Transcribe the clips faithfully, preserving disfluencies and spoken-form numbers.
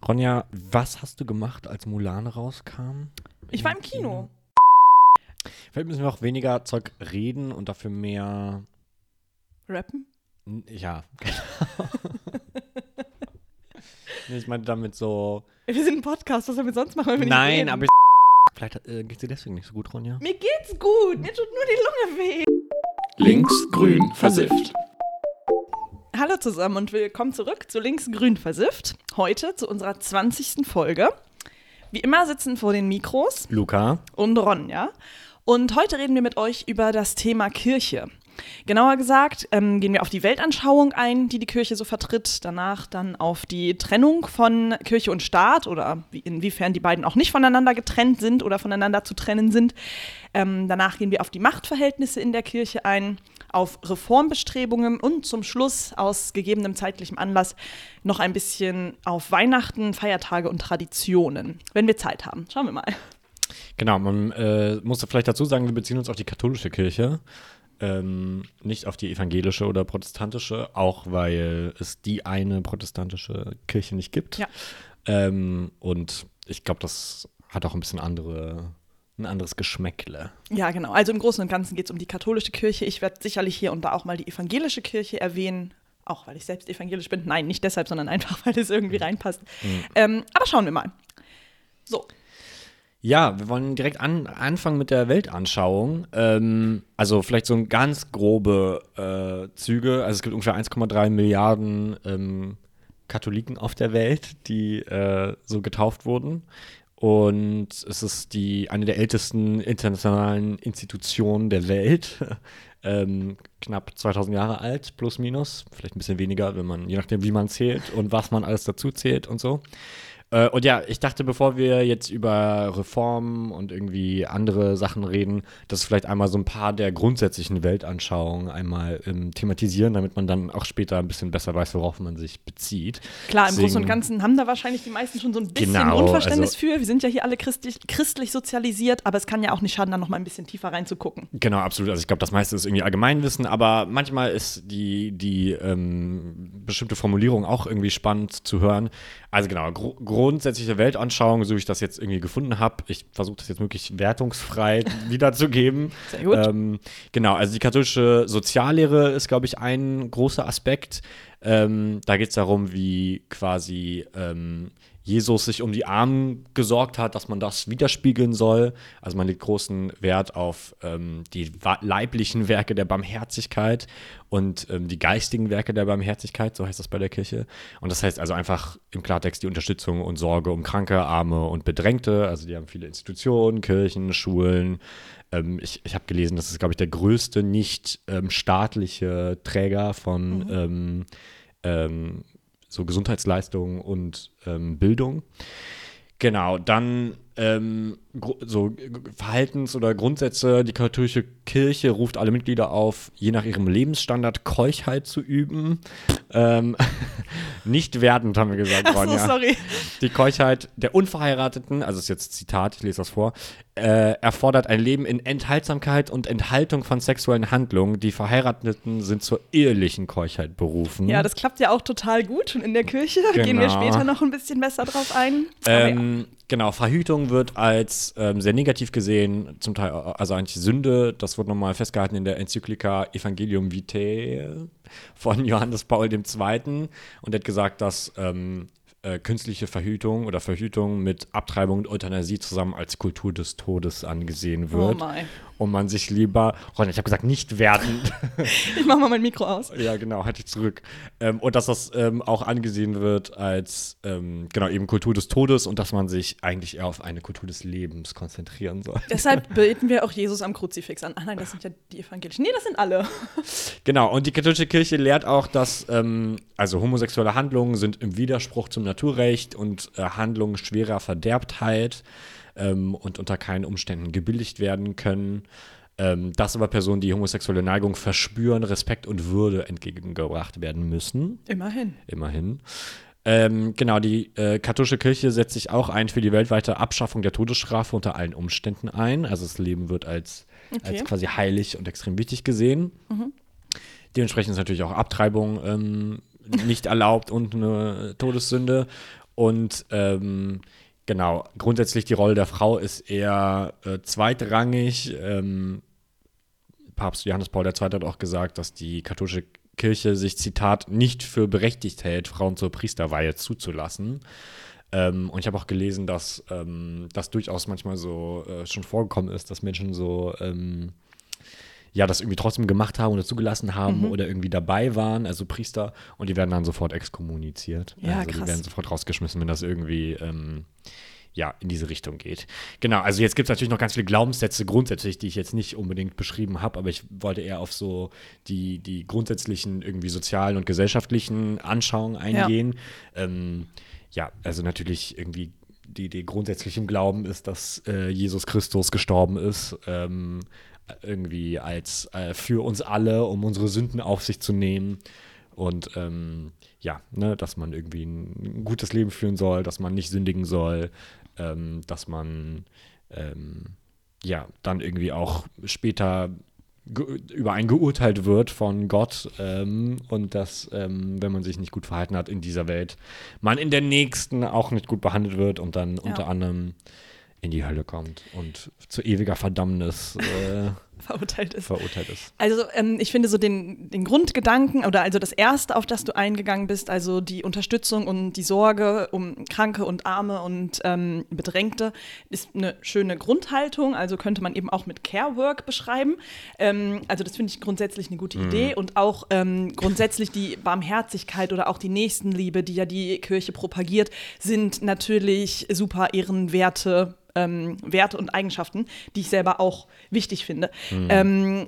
Ronja, was hast du gemacht, als Mulan rauskam? Ich war im Kino. Vielleicht müssen wir auch weniger Zeug reden und dafür mehr Rappen? N- Ja, genau. Nee, ich meine damit so. Wir sind ein Podcast, was sollen wir sonst machen, wenn wir nicht Nein, reden? aber vielleicht äh, geht's dir deswegen nicht so gut, Ronja. Mir geht's gut, mir tut nur die Lunge weh. Links, grün, versifft. Hallo zusammen und willkommen zurück zu Links Grün Versifft. Heute zu unserer zwanzigsten Folge. Wie immer sitzen vor den Mikros Luca. und Ronja. Und heute reden wir mit euch über das Thema Kirche. Genauer gesagt ähm, gehen wir auf die Weltanschauung ein, die die Kirche so vertritt. Danach dann auf die Trennung von Kirche und Staat oder wie, inwiefern die beiden auch nicht voneinander getrennt sind oder voneinander zu trennen sind. Ähm, danach gehen wir auf die Machtverhältnisse in der Kirche ein, auf Reformbestrebungen und zum Schluss aus gegebenem zeitlichem Anlass noch ein bisschen auf Weihnachten, Feiertage und Traditionen, wenn wir Zeit haben. Schauen wir mal. Genau, man äh, muss vielleicht dazu sagen, wir beziehen uns auf die katholische Kirche. Ähm, nicht auf die evangelische oder protestantische, auch weil es die eine protestantische Kirche nicht gibt. Ja. Ähm, und ich glaube, das hat auch ein bisschen andere, ein anderes Geschmäckle. Ja, genau. Also im Großen und Ganzen geht es um die katholische Kirche. Ich werde sicherlich hier und da auch mal die evangelische Kirche erwähnen. Auch weil ich selbst evangelisch bin. Nein, nicht deshalb, sondern einfach, weil es irgendwie reinpasst. Mhm. Ähm, aber schauen wir mal. So. Ja, wir wollen direkt an, anfangen mit der Weltanschauung. Ähm, also vielleicht so ein ganz grobe äh, Züge. Also es gibt ungefähr eins Komma drei Milliarden ähm, Katholiken auf der Welt, die äh, so getauft wurden. Und es ist die eine der ältesten internationalen Institutionen der Welt. ähm, knapp zweitausend Jahre alt, plus minus. Vielleicht ein bisschen weniger, wenn man, je nachdem, wie man zählt und was man alles dazu zählt und so. Und ja, ich dachte, bevor wir jetzt über Reformen und irgendwie andere Sachen reden, dass vielleicht einmal so ein paar der grundsätzlichen Weltanschauungen einmal ähm, thematisieren, damit man dann auch später ein bisschen besser weiß, worauf man sich bezieht. Klar, im Deswegen, Großen und Ganzen haben da wahrscheinlich die meisten schon so ein bisschen Genau, Grundverständnis also- für. Wir sind ja hier alle christlich, christlich sozialisiert, aber es kann ja auch nicht schaden, da noch mal ein bisschen tiefer reinzugucken. Genau, absolut. Also ich glaube, das meiste ist irgendwie Allgemeinwissen, aber manchmal ist die, die ähm, bestimmte Formulierung auch irgendwie spannend zu hören. Also genau, gro- grundsätzliche Weltanschauung, so wie ich das jetzt irgendwie gefunden habe. Ich versuche das jetzt möglichst wertungsfrei wiederzugeben. Sehr gut. Ähm, genau, also die katholische Soziallehre ist, glaube ich, ein großer Aspekt. Ähm, da geht es darum, wie quasi ähm, Jesus sich um die Armen gesorgt hat, dass man das widerspiegeln soll. Also man legt großen Wert auf ähm, die wa- leiblichen Werke der Barmherzigkeit und ähm, die geistigen Werke der Barmherzigkeit, so heißt das bei der Kirche. Und das heißt also einfach im Klartext die Unterstützung und Sorge um Kranke, Arme und Bedrängte. Also die haben viele Institutionen, Kirchen, Schulen. Ähm, ich ich habe gelesen, das ist, glaube ich, der größte nicht ähm, staatliche Träger von Mhm. ähm, ähm, so Gesundheitsleistungen und ähm, Bildung. Genau, dann ähm, gro- so G- Verhaltens- oder Grundsätze. Die katholische Kirche ruft alle Mitglieder auf, je nach ihrem Lebensstandard Keuschheit zu üben. ähm, nicht wertend, haben wir gesagt, Ach so, Ronja. sorry. Die Keuschheit der Unverheirateten, also ist jetzt Zitat, ich lese das vor, äh, erfordert ein Leben in Enthaltsamkeit und Enthaltung von sexuellen Handlungen. Die Verheirateten sind zur ehelichen Keuschheit berufen. Ja, das klappt ja auch total gut schon in der Kirche. Gehen wir Genau. später noch ein bisschen besser drauf ein. Aber ja. Ähm, genau, Verhütung wird als ähm, sehr negativ gesehen, zum Teil also eigentlich Sünde. Das wird nochmal festgehalten in der Enzyklika Evangelium Vitae von Johannes Paul der Zweite. Und er hat gesagt, dass ähm, äh, künstliche Verhütung oder Verhütung mit Abtreibung und Euthanasie zusammen als Kultur des Todes angesehen Oh wird. mein. Und man sich lieber, Ronja, ich habe gesagt, nicht wertend. Ich mach mal mein Mikro aus. Ja, genau, halte ich zurück. Ähm, und dass das ähm, auch angesehen wird als, ähm, genau, eben Kultur des Todes und dass man sich eigentlich eher auf eine Kultur des Lebens konzentrieren soll. Deshalb beten wir auch Jesus am Kruzifix an. Ach nein, das sind ja die Evangelischen. Nee, das sind alle. Genau, und die katholische Kirche lehrt auch, dass ähm, also homosexuelle Handlungen sind im Widerspruch zum Naturrecht und äh, Handlungen schwerer Verderbtheit ähm, und unter keinen Umständen gebilligt werden können. Ähm, dass aber Personen, die homosexuelle Neigung verspüren, Respekt und Würde entgegengebracht werden müssen. Immerhin. Immerhin. Ähm, genau, die äh, katholische Kirche setzt sich auch ein für die weltweite Abschaffung der Todesstrafe unter allen Umständen ein. Also das Leben wird als, Okay. als quasi heilig und extrem wichtig gesehen. Mhm. Dementsprechend ist natürlich auch Abtreibung ähm, nicht erlaubt und eine Todessünde. Und ähm, genau, grundsätzlich die Rolle der Frau ist eher äh, zweitrangig. Ähm, Papst Johannes Paul der Zweite hat auch gesagt, dass die katholische Kirche sich, Zitat, nicht für berechtigt hält, Frauen zur Priesterweihe zuzulassen. Ähm, und ich habe auch gelesen, dass ähm, das durchaus manchmal so äh, schon vorgekommen ist, dass Menschen so ähm, ja, das irgendwie trotzdem gemacht haben oder zugelassen haben Mhm. oder irgendwie dabei waren, also Priester, und die werden dann sofort exkommuniziert. Ja, also krass. die werden sofort rausgeschmissen, wenn das irgendwie ähm, ja, in diese Richtung geht. Genau, also jetzt gibt es natürlich noch ganz viele Glaubenssätze grundsätzlich, die ich jetzt nicht unbedingt beschrieben habe, aber ich wollte eher auf so die, die grundsätzlichen irgendwie sozialen und gesellschaftlichen Anschauungen eingehen. Ja, ähm, ja also natürlich irgendwie die Idee grundsätzlich im Glauben ist, dass äh, Jesus Christus gestorben ist, ähm, irgendwie als äh, für uns alle, um unsere Sünden auf sich zu nehmen. Und ähm, ja, ne, dass man irgendwie ein, ein gutes Leben führen soll, dass man nicht sündigen soll, ähm, dass man ähm, ja dann irgendwie auch später ge- über einen geurteilt wird von Gott ähm, und dass, ähm, wenn man sich nicht gut verhalten hat in dieser Welt, man in der nächsten auch nicht gut behandelt wird und dann Ja. unter anderem in die Hölle kommt und zu ewiger Verdammnis äh, verurteilt ist. verurteilt ist. Also ähm, ich finde so den, den Grundgedanken oder also das Erste, auf das du eingegangen bist, also die Unterstützung und die Sorge um Kranke und Arme und ähm, Bedrängte, ist eine schöne Grundhaltung. Also könnte man eben auch mit Care Work beschreiben. Ähm, also das finde ich grundsätzlich eine gute Mhm. Idee. Und auch ähm, grundsätzlich die Barmherzigkeit oder auch die Nächstenliebe, die ja die Kirche propagiert, sind natürlich super ehrenwerte Ähm, Werte und Eigenschaften, die ich selber auch wichtig finde. Mhm. Ähm,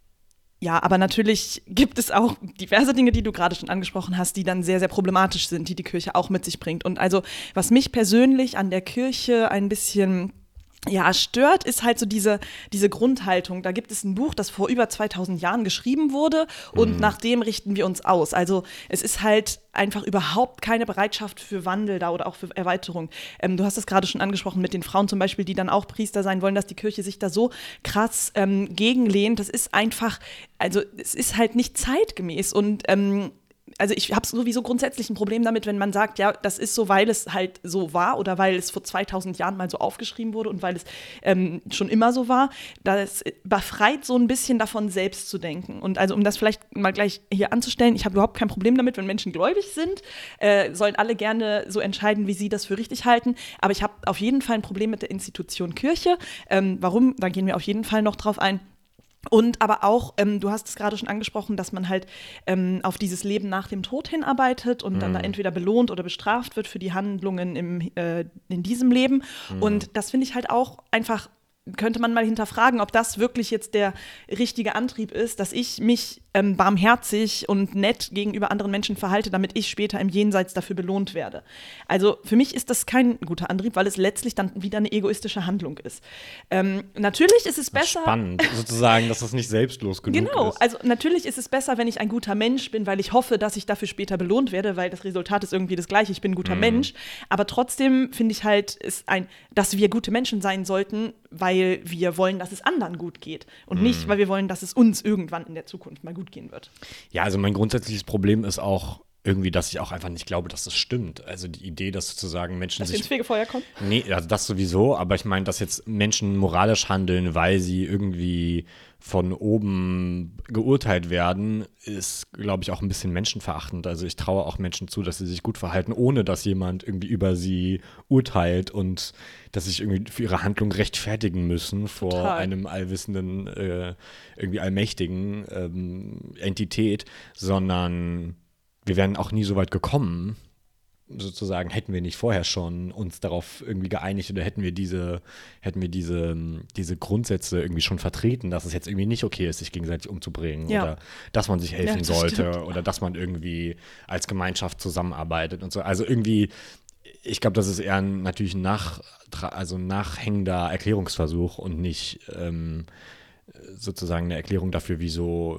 ja, aber natürlich gibt es auch diverse Dinge, die du gerade schon angesprochen hast, die dann sehr, sehr problematisch sind, die die Kirche auch mit sich bringt. Und also, was mich persönlich an der Kirche ein bisschen ja, stört, ist halt so diese, diese Grundhaltung. Da gibt es ein Buch, das vor über zweitausend Jahren geschrieben wurde und Mhm. nach dem richten wir uns aus. Also es ist halt einfach überhaupt keine Bereitschaft für Wandel da oder auch für Erweiterung. Ähm, du hast es gerade schon angesprochen mit den Frauen zum Beispiel, die dann auch Priester sein wollen, dass die Kirche sich da so krass ähm, gegenlehnt. Das ist einfach, also es ist halt nicht zeitgemäß und ähm, also ich habe sowieso grundsätzlich ein Problem damit, wenn man sagt, ja, das ist so, weil es halt so war oder weil es vor zweitausend Jahren mal so aufgeschrieben wurde und weil es ähm, schon immer so war. Das befreit so ein bisschen davon, selbst zu denken. Und also um das vielleicht mal gleich hier anzustellen, ich habe überhaupt kein Problem damit, wenn Menschen gläubig sind, äh, sollen alle gerne so entscheiden, wie sie das für richtig halten. Aber ich habe auf jeden Fall ein Problem mit der Institution Kirche. Ähm, warum? Da gehen wir auf jeden Fall noch drauf ein. Und aber auch, ähm, du hast es gerade schon angesprochen, dass man halt ähm, auf dieses Leben nach dem Tod hinarbeitet und Mhm. dann da entweder belohnt oder bestraft wird für die Handlungen im, äh, in diesem Leben. Mhm. Und das finde ich halt auch einfach, könnte man mal hinterfragen, ob das wirklich jetzt der richtige Antrieb ist, dass ich mich ähm, barmherzig und nett gegenüber anderen Menschen verhalte, damit ich später im Jenseits dafür belohnt werde. Also für mich ist das kein guter Antrieb, weil es letztlich dann wieder eine egoistische Handlung ist. Ähm, natürlich ist es besser. Spannend, sozusagen, dass das nicht selbstlos genug Genau, ist. also natürlich ist es besser, wenn ich ein guter Mensch bin, weil ich hoffe, dass ich dafür später belohnt werde, weil das Resultat ist irgendwie das gleiche, ich bin ein guter Mhm. Mensch. Aber trotzdem finde ich halt, ist ein, dass wir gute Menschen sein sollten, weil wir wollen, dass es anderen gut geht. Und Mhm. nicht, weil wir wollen, dass es uns irgendwann in der Zukunft mal gut gehen wird. Ja, also mein grundsätzliches Problem ist auch irgendwie, dass ich auch einfach nicht glaube, dass das stimmt. Also die Idee, dass sozusagen Menschen Dass wir ins sich Fegefeuer kommen? Nee, also das sowieso, aber ich meine, dass jetzt Menschen moralisch handeln, weil sie irgendwie von oben geurteilt werden, ist, glaube ich, auch ein bisschen menschenverachtend. Also ich traue auch Menschen zu, dass sie sich gut verhalten, ohne dass jemand irgendwie über sie urteilt und dass sie sich irgendwie für ihre Handlung rechtfertigen müssen vor Total. einem allwissenden, äh, irgendwie allmächtigen ähm, Entität, sondern wir wären auch nie so weit gekommen, sozusagen, hätten wir nicht vorher schon uns darauf irgendwie geeinigt oder hätten wir diese, hätten wir diese, diese Grundsätze irgendwie schon vertreten, dass es jetzt irgendwie nicht okay ist, sich gegenseitig umzubringen Ja. oder dass man sich helfen Ja, das sollte stimmt. oder dass man irgendwie als Gemeinschaft zusammenarbeitet und so. Also irgendwie, ich glaube, das ist eher ein, natürlich ein nach, also ein nachhängender Erklärungsversuch und nicht ähm, sozusagen eine Erklärung dafür, wieso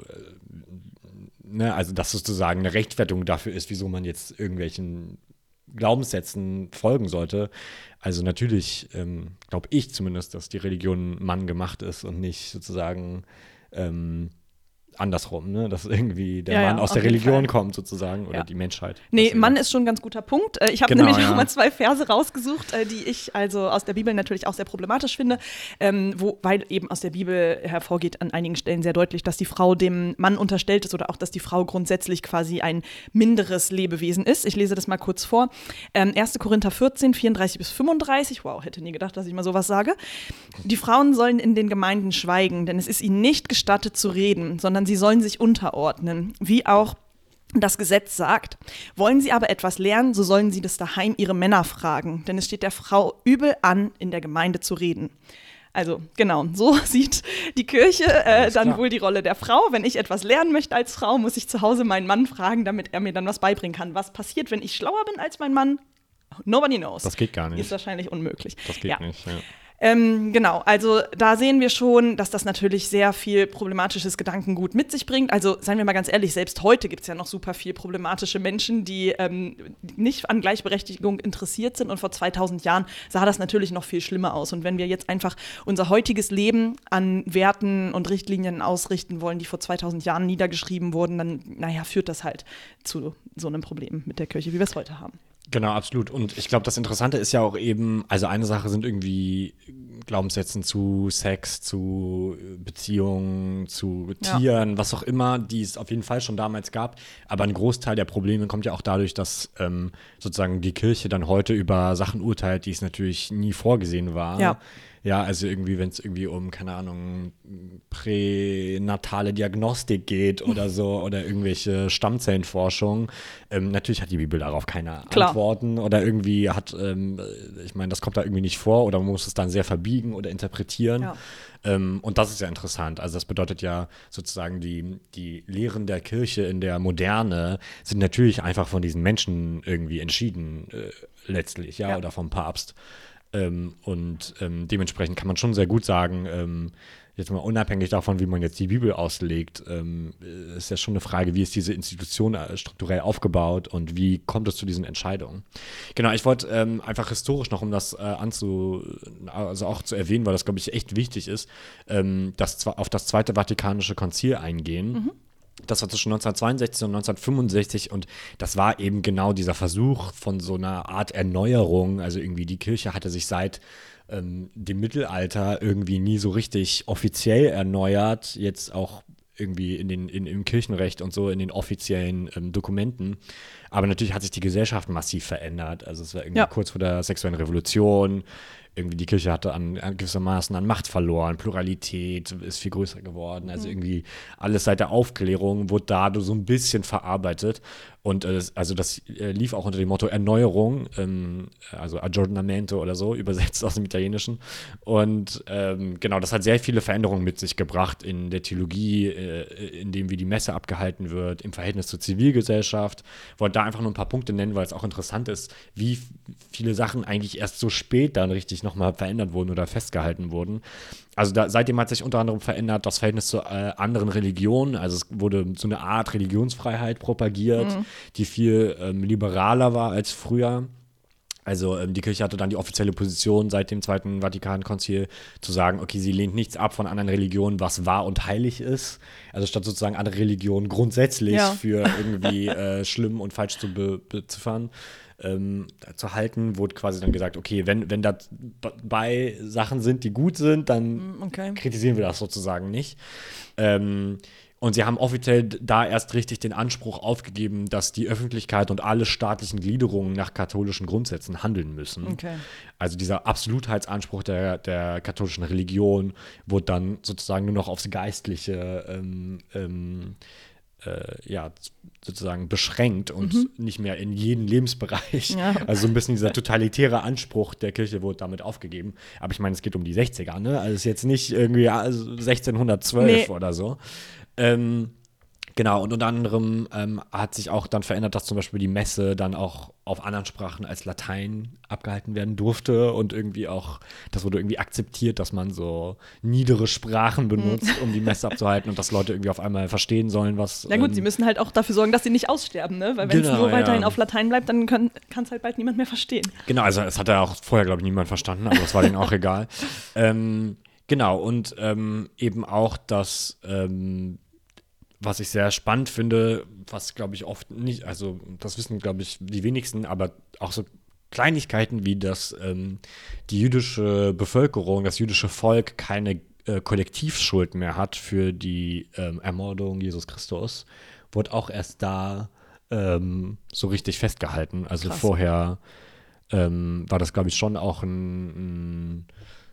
äh, ne, also dass sozusagen eine Rechtfertigung dafür ist, wieso man jetzt irgendwelchen Glaubenssätzen folgen sollte. Also natürlich ähm, glaube ich zumindest, dass die Religion Mann gemacht ist und nicht sozusagen ähm, andersrum, ne? Dass irgendwie der Ja, Mann ja, aus auf der jeden Religion Fall. kommt sozusagen oder Ja. die Menschheit. Nee, Deswegen. Mann ist schon ein ganz guter Punkt. Äh, Ich habe Genau, nämlich ja. noch mal zwei Verse rausgesucht, äh, die ich also aus der Bibel natürlich auch sehr problematisch finde, ähm, wo, weil eben aus der Bibel hervorgeht an einigen Stellen sehr deutlich, dass die Frau dem Mann unterstellt ist oder auch, dass die Frau grundsätzlich quasi ein minderes Lebewesen ist. Ich lese das mal kurz vor. Ähm, erster Korinther vierzehn, vierunddreißig bis fünfunddreißig. Wow, hätte nie gedacht, dass ich mal sowas sage. Die Frauen sollen in den Gemeinden schweigen, denn es ist ihnen nicht gestattet zu reden, sondern sie sollen sich unterordnen, wie auch das Gesetz sagt. Wollen sie aber etwas lernen, so sollen sie das daheim ihre Männer fragen, denn es steht der Frau übel an, in der Gemeinde zu reden. Also genau, so sieht die Kirche äh, dann klar. wohl die Rolle der Frau. Wenn ich etwas lernen möchte als Frau, muss ich zu Hause meinen Mann fragen, damit er mir dann was beibringen kann. Was passiert, wenn ich schlauer bin als mein Mann? Nobody knows. Das geht gar nicht. Ist wahrscheinlich unmöglich. Das geht ja. nicht, ja. Ähm, genau, also da sehen wir schon, dass das natürlich sehr viel problematisches Gedankengut mit sich bringt. Also seien wir mal ganz ehrlich, selbst heute gibt es ja noch super viel problematische Menschen, die ähm, nicht an Gleichberechtigung interessiert sind. Und vor zweitausend Jahren sah das natürlich noch viel schlimmer aus. Und wenn wir jetzt einfach unser heutiges Leben an Werten und Richtlinien ausrichten wollen, die vor zweitausend Jahren niedergeschrieben wurden, dann, naja, führt das halt zu so einem Problem mit der Kirche, wie wir es heute haben. Genau, absolut. Und ich glaube, das Interessante ist ja auch eben, also eine Sache sind irgendwie Glaubenssätzen zu Sex, zu Beziehungen, zu Ja. Tieren, was auch immer, die es auf jeden Fall schon damals gab. Aber ein Großteil der Probleme kommt ja auch dadurch, dass ähm, sozusagen die Kirche dann heute über Sachen urteilt, die es natürlich nie vorgesehen war. Ja. Ja, also irgendwie, wenn es irgendwie um, keine Ahnung, pränatale Diagnostik geht oder so oder irgendwelche Stammzellenforschung, ähm, natürlich hat die Bibel darauf keine Klar. Antworten oder irgendwie hat, ähm, ich meine, das kommt da irgendwie nicht vor oder man muss es dann sehr verbiegen oder interpretieren. Ja. Ähm, und das ist ja interessant. Also das bedeutet ja sozusagen, die, die Lehren der Kirche in der Moderne sind natürlich einfach von diesen Menschen irgendwie entschieden, äh, letztlich, ja, Ja. oder vom Papst. Ähm, und ähm, dementsprechend kann man schon sehr gut sagen, ähm, jetzt mal unabhängig davon, wie man jetzt die Bibel auslegt, ähm, ist ja schon eine Frage, wie ist diese Institution äh, strukturell aufgebaut und wie kommt es zu diesen Entscheidungen. Genau, ich wollte ähm, einfach historisch noch, um das äh, anzu, also auch zu erwähnen, weil das, glaube ich, echt wichtig ist, ähm, das, zwa- auf das Zweite Vatikanische Konzil eingehen. Mhm. Das war zwischen neunzehnhundertzweiundsechzig und neunzehnhundertfünfundsechzig und das war eben genau dieser Versuch von so einer Art Erneuerung. Also irgendwie die Kirche hatte sich seit ähm, dem Mittelalter irgendwie nie so richtig offiziell erneuert, jetzt auch irgendwie in den, in, im Kirchenrecht und so in den offiziellen ähm, Dokumenten. Aber natürlich hat sich die Gesellschaft massiv verändert. Also es war irgendwie Ja. kurz vor der sexuellen Revolution. Irgendwie die Kirche hatte an, an gewissermaßen an Macht verloren, Pluralität ist viel größer geworden. Also irgendwie alles seit der Aufklärung wurde da so ein bisschen verarbeitet. Und äh, also das äh, lief auch unter dem Motto Erneuerung, ähm, also Aggiornamento oder so, übersetzt aus dem Italienischen. Und ähm, genau, das hat sehr viele Veränderungen mit sich gebracht in der Theologie, äh, in dem wie die Messe abgehalten wird, im Verhältnis zur Zivilgesellschaft. Wollte da einfach nur ein paar Punkte nennen, weil es auch interessant ist, wie viele Sachen eigentlich erst so spät dann richtig nochmal verändert wurden oder festgehalten wurden. Also da, seitdem hat sich unter anderem verändert das Verhältnis zu äh, anderen Religionen. Also es wurde so eine Art Religionsfreiheit propagiert, Mhm. die viel ähm, liberaler war als früher. Also ähm, die Kirche hatte dann die offizielle Position seit dem Zweiten Vatikankonzil zu sagen, okay, sie lehnt nichts ab von anderen Religionen, was wahr und heilig ist. Also statt sozusagen andere Religionen grundsätzlich Ja. für irgendwie äh, schlimm und falsch zu be beziffern, ähm, zu halten, wurde quasi dann gesagt, okay, wenn, wenn da bei Sachen sind, die gut sind, dann Okay. kritisieren wir das sozusagen nicht. Ähm, und sie haben offiziell da erst richtig den Anspruch aufgegeben, dass die Öffentlichkeit und alle staatlichen Gliederungen nach katholischen Grundsätzen handeln müssen. Okay. Also dieser Absolutheitsanspruch der, der katholischen Religion wurde dann sozusagen nur noch aufs Geistliche ähm, ähm, äh, ja, sozusagen beschränkt und nicht mehr in jeden Lebensbereich. Ja. Also so ein bisschen dieser totalitäre Anspruch der Kirche wurde damit aufgegeben. Aber ich meine, es geht um die sechziger, ne? Also es ist jetzt nicht irgendwie also sechzehnhundertzwölf Nee. oder so. Ähm, genau, und unter anderem ähm, hat sich auch dann verändert, dass zum Beispiel die Messe dann auch auf anderen Sprachen als Latein abgehalten werden durfte und irgendwie auch, das wurde irgendwie akzeptiert, dass man so niedere Sprachen benutzt, um die Messe abzuhalten und dass Leute irgendwie auf einmal verstehen sollen, was Na gut, ähm, sie müssen halt auch dafür sorgen, dass sie nicht aussterben, ne? Weil wenn es Genau, nur weiterhin ja. auf Latein bleibt, dann kann es halt bald niemand mehr verstehen. Genau, also es hat ja auch vorher, glaube ich, niemand verstanden, aber das war denen auch egal. Ähm, genau, und ähm, eben auch, dass ähm, was ich sehr spannend finde, was glaube ich oft nicht, also das wissen glaube ich die wenigsten, aber auch so Kleinigkeiten wie, dass ähm, die jüdische Bevölkerung, das jüdische Volk keine äh, Kollektivschuld mehr hat für die ähm, Ermordung Jesus Christus, wurde auch erst da ähm, so richtig festgehalten. Also Krass. vorher ähm, war das, glaube ich, schon auch ein, ein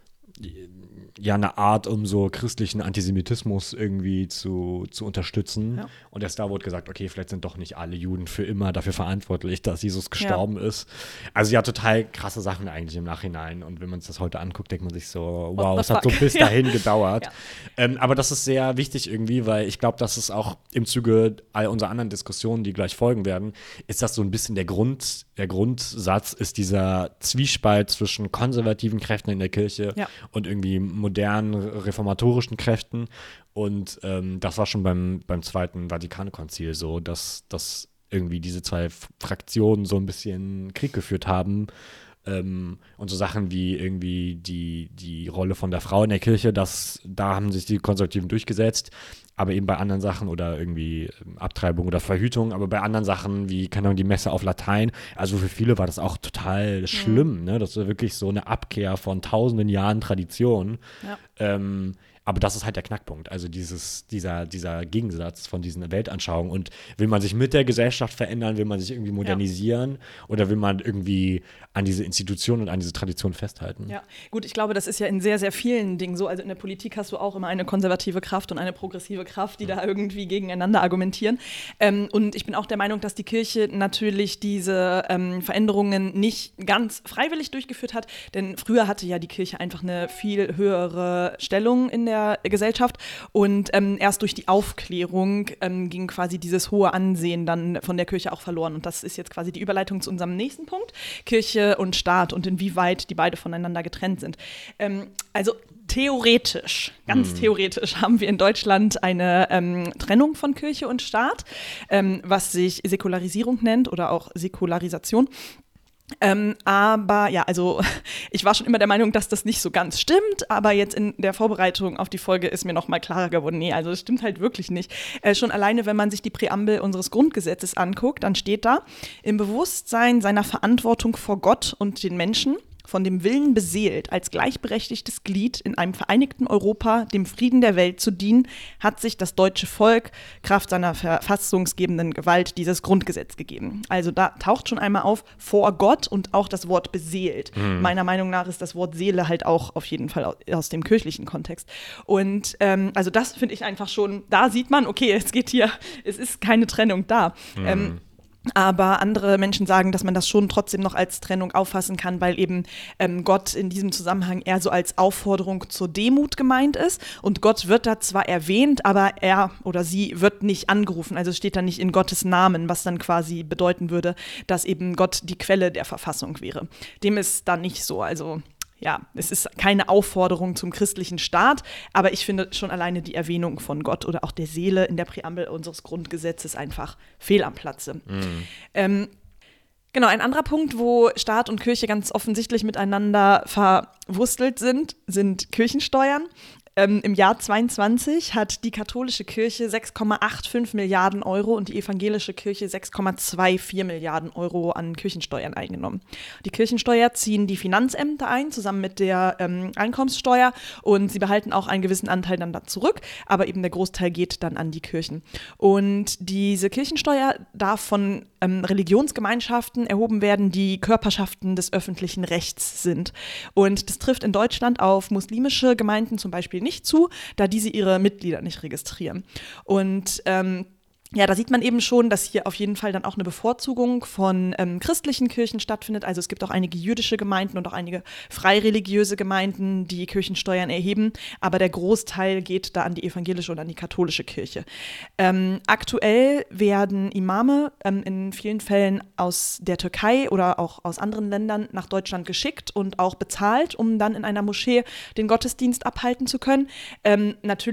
ja, eine Art, um so christlichen Antisemitismus irgendwie zu, zu unterstützen. Ja. Und erst da wurde gesagt, okay, vielleicht sind doch nicht alle Juden für immer dafür verantwortlich, dass Jesus gestorben ja. ist. Also ja, total krasse Sachen eigentlich im Nachhinein. Und wenn man sich das heute anguckt, denkt man sich so, wow, es hat so bis dahin ja. gedauert. Ja. Ähm, aber das ist sehr wichtig irgendwie, weil ich glaube, dass es auch im Zuge all unserer anderen Diskussionen, die gleich folgen werden, ist das so ein bisschen der Grund, der Grundsatz ist dieser Zwiespalt zwischen konservativen Kräften in der Kirche ja. und irgendwie modernen reformatorischen Kräften. Und ähm, das war schon beim, beim Zweiten Vatikankonzil so, dass, dass irgendwie diese zwei Fraktionen so ein bisschen Krieg geführt haben. Ähm, und so Sachen wie irgendwie die, die Rolle von der Frau in der Kirche, das, da haben sich die Konservativen durchgesetzt. Aber eben bei anderen Sachen oder irgendwie Abtreibung oder Verhütung, aber bei anderen Sachen wie, keine Ahnung, die Messe auf Latein, also für viele war das auch total schlimm, mhm. ne? Das war wirklich so eine Abkehr von tausenden Jahren Tradition. Ja. Ähm, aber das ist halt der Knackpunkt, also dieses, dieser, dieser Gegensatz von diesen Weltanschauungen. Und will man sich mit der Gesellschaft verändern, will man sich irgendwie modernisieren ja. oder will man irgendwie an diese Institutionen und an diese Tradition festhalten? Ja, gut, ich glaube, das ist ja in sehr, sehr vielen Dingen so. Also in der Politik hast du auch immer eine konservative Kraft und eine progressive Kraft, die ja. da irgendwie gegeneinander argumentieren. Ähm, und ich bin auch der Meinung, dass die Kirche natürlich diese ähm, Veränderungen nicht ganz freiwillig durchgeführt hat, denn früher hatte ja die Kirche einfach eine viel höhere Stellung in der der Gesellschaft und ähm, erst durch die Aufklärung ähm, ging quasi dieses hohe Ansehen dann von der Kirche auch verloren und das ist jetzt quasi die Überleitung zu unserem nächsten Punkt, Kirche und Staat und inwieweit die beide voneinander getrennt sind. Ähm, also theoretisch, ganz hm. theoretisch haben wir in Deutschland eine ähm, Trennung von Kirche und Staat, ähm, was sich Säkularisierung nennt oder auch Säkularisation. Ähm, aber ja, also ich war schon immer der Meinung, dass das nicht so ganz stimmt, aber jetzt in der Vorbereitung auf die Folge ist mir noch mal klarer geworden, nee, also das stimmt halt wirklich nicht. Äh, schon alleine, wenn man sich die Präambel unseres Grundgesetzes anguckt, dann steht da, im Bewusstsein seiner Verantwortung vor Gott und den Menschen, von dem Willen beseelt, als gleichberechtigtes Glied in einem vereinigten Europa dem Frieden der Welt zu dienen, hat sich das deutsche Volk Kraft seiner verfassungsgebenden Gewalt dieses Grundgesetz gegeben. Also da taucht schon einmal auf, vor Gott und auch das Wort beseelt. Mhm. Meiner Meinung nach ist das Wort Seele halt auch auf jeden Fall aus dem kirchlichen Kontext. Und ähm, also das finde ich einfach schon, da sieht man, okay, es geht hier, es ist keine Trennung da. Mhm. Ähm, Aber andere Menschen sagen, dass man das schon trotzdem noch als Trennung auffassen kann, weil eben ähm, Gott in diesem Zusammenhang eher so als Aufforderung zur Demut gemeint ist. Und Gott wird da zwar erwähnt, aber er oder sie wird nicht angerufen. Also es steht da nicht in Gottes Namen, was dann quasi bedeuten würde, dass eben Gott die Quelle der Verfassung wäre. Dem ist da nicht so. Also ja, es ist keine Aufforderung zum christlichen Staat, aber ich finde schon alleine die Erwähnung von Gott oder auch der Seele in der Präambel unseres Grundgesetzes einfach fehl am Platze. Mhm. Ähm, genau, ein anderer Punkt, wo Staat und Kirche ganz offensichtlich miteinander verwurstelt sind, sind Kirchensteuern. Ähm, Im Jahr zweiundzwanzig hat die katholische Kirche sechs Komma fünfundachtzig Milliarden Euro und die evangelische Kirche sechs Komma vierundzwanzig Milliarden Euro an Kirchensteuern eingenommen. Die Kirchensteuer ziehen die Finanzämter ein, zusammen mit der ähm, Einkommenssteuer und sie behalten auch einen gewissen Anteil dann da zurück, aber eben der Großteil geht dann an die Kirchen. Und diese Kirchensteuer darf von ähm, Religionsgemeinschaften erhoben werden, die Körperschaften des öffentlichen Rechts sind. Und das trifft in Deutschland auf muslimische Gemeinden zum Beispiel nicht zu, da diese ihre Mitglieder nicht registrieren. Und ähm, ja, da sieht man eben schon, dass hier auf jeden Fall dann auch eine Bevorzugung von ähm, christlichen Kirchen stattfindet. Also es gibt auch einige jüdische Gemeinden und auch einige freireligiöse Gemeinden, die Kirchensteuern erheben. Aber der Großteil geht da an die evangelische und an die katholische Kirche. Ähm, aktuell werden Imame ähm, in vielen Fällen aus der Türkei oder auch aus anderen Ländern nach Deutschland geschickt und auch bezahlt, um dann in einer Moschee den Gottesdienst abhalten zu können. Ähm, natürlich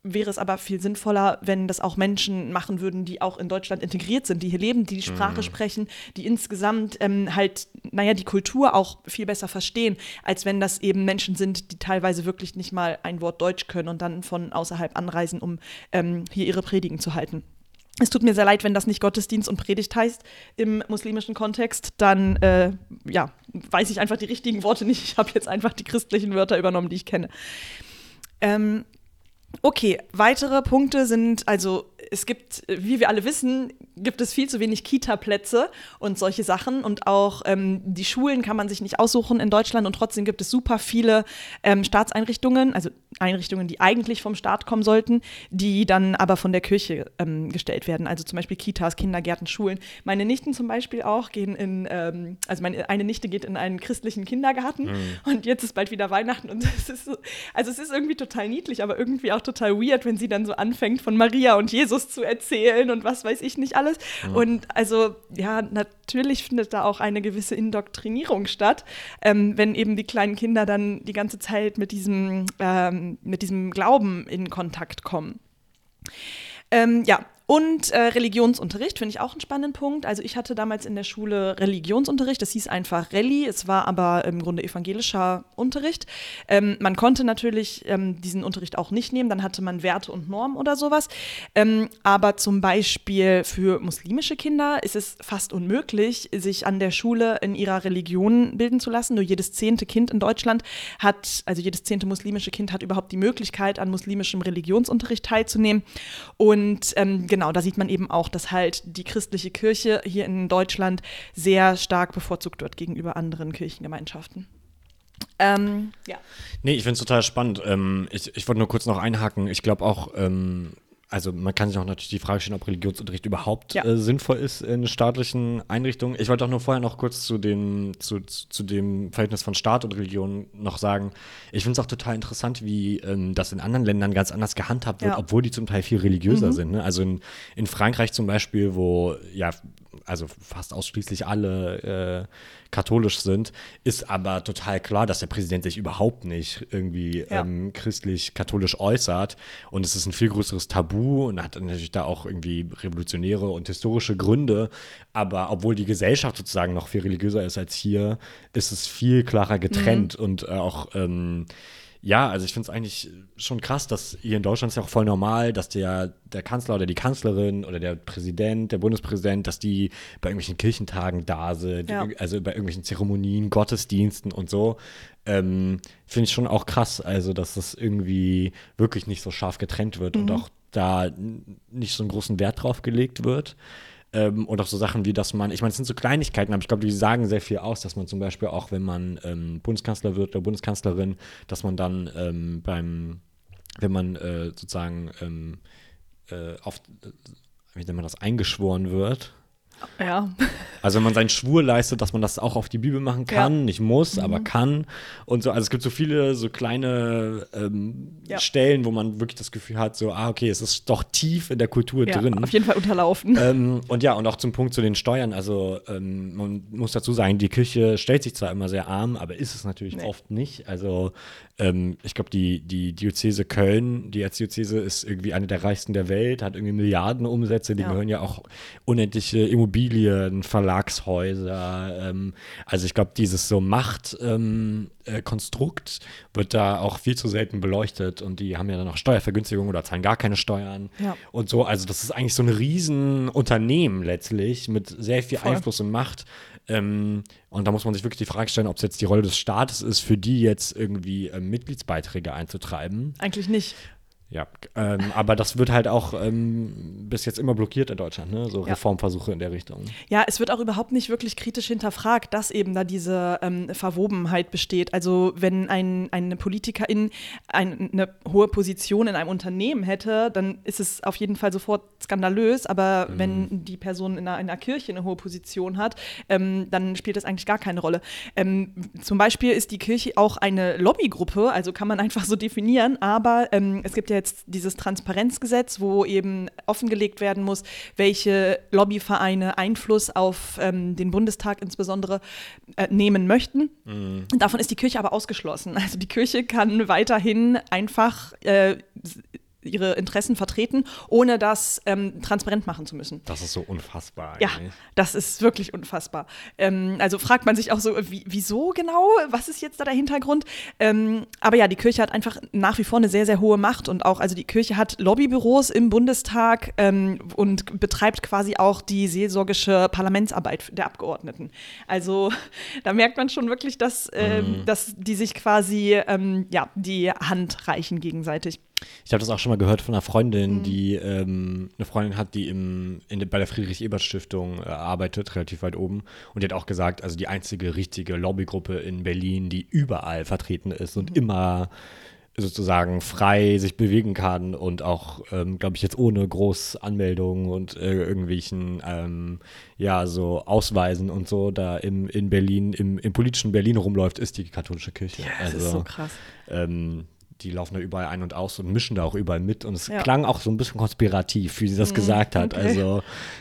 wäre es aber viel sinnvoller, wenn das auch Menschen machen würden, die auch in Deutschland integriert sind, die hier leben, die die Sprache mhm. sprechen, die insgesamt ähm, halt, naja, die Kultur auch viel besser verstehen, als wenn das eben Menschen sind, die teilweise wirklich nicht mal ein Wort Deutsch können und dann von außerhalb anreisen, um ähm, hier ihre Predigen zu halten. Es tut mir sehr leid, wenn das nicht Gottesdienst und Predigt heißt im muslimischen Kontext, dann äh, ja, weiß ich einfach die richtigen Worte nicht. Ich habe jetzt einfach die christlichen Wörter übernommen, die ich kenne. Ähm, Okay, weitere Punkte sind, also es gibt, wie wir alle wissen, gibt es viel zu wenig Kita-Plätze und solche Sachen und auch ähm, die Schulen kann man sich nicht aussuchen in Deutschland und trotzdem gibt es super viele ähm, Staatseinrichtungen, also Einrichtungen, die eigentlich vom Staat kommen sollten, die dann aber von der Kirche ähm, gestellt werden, also zum Beispiel Kitas, Kindergärten, Schulen. Meine Nichten zum Beispiel auch gehen in, ähm, also meine eine Nichte geht in einen christlichen Kindergarten mhm. und jetzt ist bald wieder Weihnachten und es ist so, also es ist irgendwie total niedlich, aber irgendwie auch total weird, wenn sie dann so anfängt, von Maria und Jesus zu erzählen und was weiß ich nicht alles. Mhm. Und also, ja, natürlich findet da auch eine gewisse Indoktrinierung statt, ähm, wenn eben die kleinen Kinder dann die ganze Zeit mit diesem, ähm, mit diesem Glauben in Kontakt kommen. Ähm, ja, und äh, Religionsunterricht finde ich auch einen spannenden Punkt. Also ich hatte damals in der Schule Religionsunterricht, das hieß einfach Reli, es war aber im Grunde evangelischer Unterricht. Ähm, man konnte natürlich ähm, diesen Unterricht auch nicht nehmen, dann hatte man Werte und Normen oder sowas. Ähm, aber zum Beispiel für muslimische Kinder ist es fast unmöglich, sich an der Schule in ihrer Religion bilden zu lassen. Nur jedes zehnte Kind in Deutschland hat, also jedes zehnte muslimische Kind hat überhaupt die Möglichkeit, an muslimischem Religionsunterricht teilzunehmen. Und ähm, Genau, da sieht man eben auch, dass halt die christliche Kirche hier in Deutschland sehr stark bevorzugt wird gegenüber anderen Kirchengemeinschaften. Ähm, ja. Nee, ich finde es total spannend. Ähm, ich ich wollte nur kurz noch einhaken. Ich glaube auch, ähm, also man kann sich auch natürlich die Frage stellen, ob Religionsunterricht überhaupt ja. äh, sinnvoll ist in staatlichen Einrichtungen. Ich wollte auch nur vorher noch kurz zu dem, zu, zu dem Verhältnis von Staat und Religion noch sagen. Ich finde es auch total interessant, wie ähm, das in anderen Ländern ganz anders gehandhabt wird, ja. obwohl die zum Teil viel religiöser mhm. sind. Ne? Also in, in Frankreich zum Beispiel, wo ja also fast ausschließlich alle äh, katholisch sind, ist aber total klar, dass der Präsident sich überhaupt nicht irgendwie ja. ähm, christlich-katholisch äußert und es ist ein viel größeres Tabu und hat natürlich da auch irgendwie revolutionäre und historische Gründe, aber obwohl die Gesellschaft sozusagen noch viel religiöser ist als hier, ist es viel klarer getrennt mhm. und äh, auch ähm, ja, also ich finde es eigentlich schon krass, dass hier in Deutschland ist ja auch voll normal, dass der, der Kanzler oder die Kanzlerin oder der Präsident, der Bundespräsident, dass die bei irgendwelchen Kirchentagen da sind, ja. also bei irgendwelchen Zeremonien, Gottesdiensten und so. Ähm, finde ich schon auch krass, also dass das irgendwie wirklich nicht so scharf getrennt wird mhm. und auch da nicht so einen großen Wert drauf gelegt wird. Ähm, und auch so Sachen wie, dass man, ich meine, es sind so Kleinigkeiten, aber ich glaube, die sagen sehr viel aus, dass man zum Beispiel auch, wenn man ähm, Bundeskanzler wird oder Bundeskanzlerin, dass man dann ähm, beim, wenn man äh, sozusagen ähm, äh, auf, wie nennt man das, eingeschworen wird. Ja. Also wenn man seinen Schwur leistet, dass man das auch auf die Bibel machen kann, ja. nicht muss, mhm. aber kann und so. Also es gibt so viele so kleine ähm, ja. Stellen, wo man wirklich das Gefühl hat, so, ah, okay, es ist doch tief in der Kultur ja, drin. Auf jeden Fall unterlaufen. Ähm, und ja, und auch zum Punkt zu den Steuern. Also ähm, man muss dazu sagen, die Kirche stellt sich zwar immer sehr arm, aber ist es natürlich nee. oft nicht. Also ähm, ich glaube, die, die Diözese Köln, die Erzdiözese ist irgendwie eine der reichsten der Welt, hat irgendwie Milliarden Umsätze, die ja. gehören ja auch unendliche Immobilien, Verlagshäuser. Ähm, also ich glaube, dieses so Machtkonstrukt ähm, äh, wird da auch viel zu selten beleuchtet und die haben ja dann auch Steuervergünstigung oder zahlen gar keine Steuern ja. und so. Also das ist eigentlich so ein Riesenunternehmen letztlich mit sehr viel Voll. Einfluss und Macht. Ähm, und da muss man sich wirklich die Frage stellen, ob es jetzt die Rolle des Staates ist, für die jetzt irgendwie ähm, Mitgliedsbeiträge einzutreiben. Eigentlich nicht. Ja, ähm, aber das wird halt auch ähm, bis jetzt immer blockiert in Deutschland, ne? So ja. Reformversuche in der Richtung. Ja, es wird auch überhaupt nicht wirklich kritisch hinterfragt, dass eben da diese ähm, Verwobenheit besteht. Also wenn ein, eine Politikerin ein, eine hohe Position in einem Unternehmen hätte, dann ist es auf jeden Fall sofort skandalös. Aber mhm. wenn die Person in einer, in einer Kirche eine hohe Position hat, ähm, dann spielt das eigentlich gar keine Rolle. Ähm, zum Beispiel ist die Kirche auch eine Lobbygruppe, also kann man einfach so definieren, aber ähm, es gibt ja jetzt dieses Transparenzgesetz, wo eben offengelegt werden muss, welche Lobbyvereine Einfluss auf ähm, den Bundestag insbesondere äh, nehmen möchten. Mhm. Davon ist die Kirche aber ausgeschlossen. Also die Kirche kann weiterhin einfach äh, ihre Interessen vertreten, ohne das ähm, transparent machen zu müssen. Das ist so unfassbar Ja, eigentlich. das ist wirklich unfassbar. Ähm, also fragt man sich auch so, wie, wieso genau? Was ist jetzt da der Hintergrund? Ähm, aber ja, die Kirche hat einfach nach wie vor eine sehr, sehr hohe Macht und auch, also die Kirche hat Lobbybüros im Bundestag ähm, und betreibt quasi auch die seelsorgische Parlamentsarbeit der Abgeordneten. Also da merkt man schon wirklich, dass, ähm, Mhm. dass die sich quasi ähm, ja, die Hand reichen gegenseitig. Ich habe das auch schon mal gehört von einer Freundin, Mhm. die ähm, eine Freundin hat, die im, in, der- bei der Friedrich-Ebert-Stiftung äh, arbeitet, relativ weit oben. Und die hat auch gesagt, also die einzige richtige Lobbygruppe in Berlin, die überall vertreten ist und immer sozusagen frei sich bewegen kann und auch, ähm, glaube ich, jetzt ohne groß Anmeldungen und äh, irgendwelchen, ähm, ja, so Ausweisen und so da im, in Berlin, im, im politischen Berlin rumläuft, ist die katholische Kirche. Das also, ist so krass. ähm, die laufen da überall ein und aus und mischen da auch überall mit. Und es Ja. klang auch so ein bisschen konspirativ, wie sie das Mhm, gesagt hat. okay. Also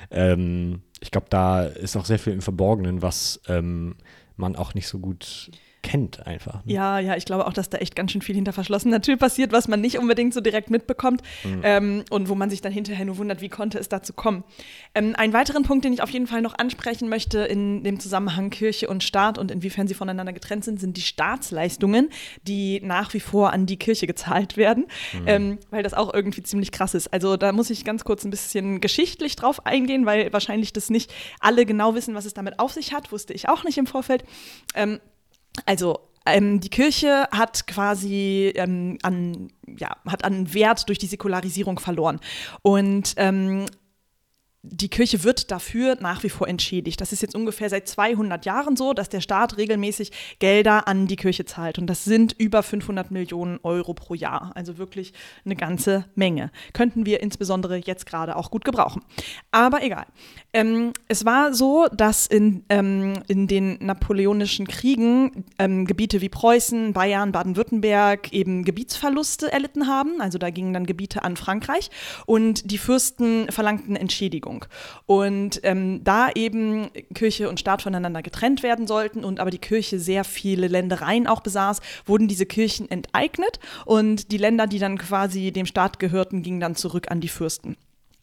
ähm, ich glaube, da ist auch sehr viel im Verborgenen, was ähm, man auch nicht so gut kennt einfach. Ne? Ja, ja, ich glaube auch, dass da echt ganz schön viel hinter verschlossener Tür passiert, was man nicht unbedingt so direkt mitbekommt ähm, und wo man sich dann hinterher nur wundert, wie konnte es dazu kommen. Ähm, einen weiteren Punkt, den ich auf jeden Fall noch ansprechen möchte in dem Zusammenhang Kirche und Staat und inwiefern sie voneinander getrennt sind, sind die Staatsleistungen, die nach wie vor an die Kirche gezahlt werden, ähm, weil das auch irgendwie ziemlich krass ist. Also da muss ich ganz kurz ein bisschen geschichtlich drauf eingehen, weil wahrscheinlich das nicht alle genau wissen, was es damit auf sich hat, wusste ich auch nicht im Vorfeld. Ähm, Also ähm, die Kirche hat quasi ähm, an, ja, hat an Wert durch die Säkularisierung verloren. Und ähm, die Kirche wird dafür nach wie vor entschädigt. Das ist jetzt ungefähr seit zweihundert Jahren so, dass der Staat regelmäßig Gelder an die Kirche zahlt. Und das sind über fünfhundert Millionen Euro pro Jahr. Also wirklich eine ganze Menge. Könnten wir insbesondere jetzt gerade auch gut gebrauchen. Aber egal. Ähm, es war so, dass in, ähm, in den napoleonischen Kriegen ähm, Gebiete wie Preußen, Bayern, Baden-Württemberg eben Gebietsverluste erlitten haben. Also da gingen dann Gebiete an Frankreich. Und die Fürsten verlangten Entschädigung. Und ähm, da eben Kirche und Staat voneinander getrennt werden sollten und aber die Kirche sehr viele Ländereien auch besaß, wurden diese Kirchen enteignet und die Länder, die dann quasi dem Staat gehörten, gingen dann zurück an die Fürsten.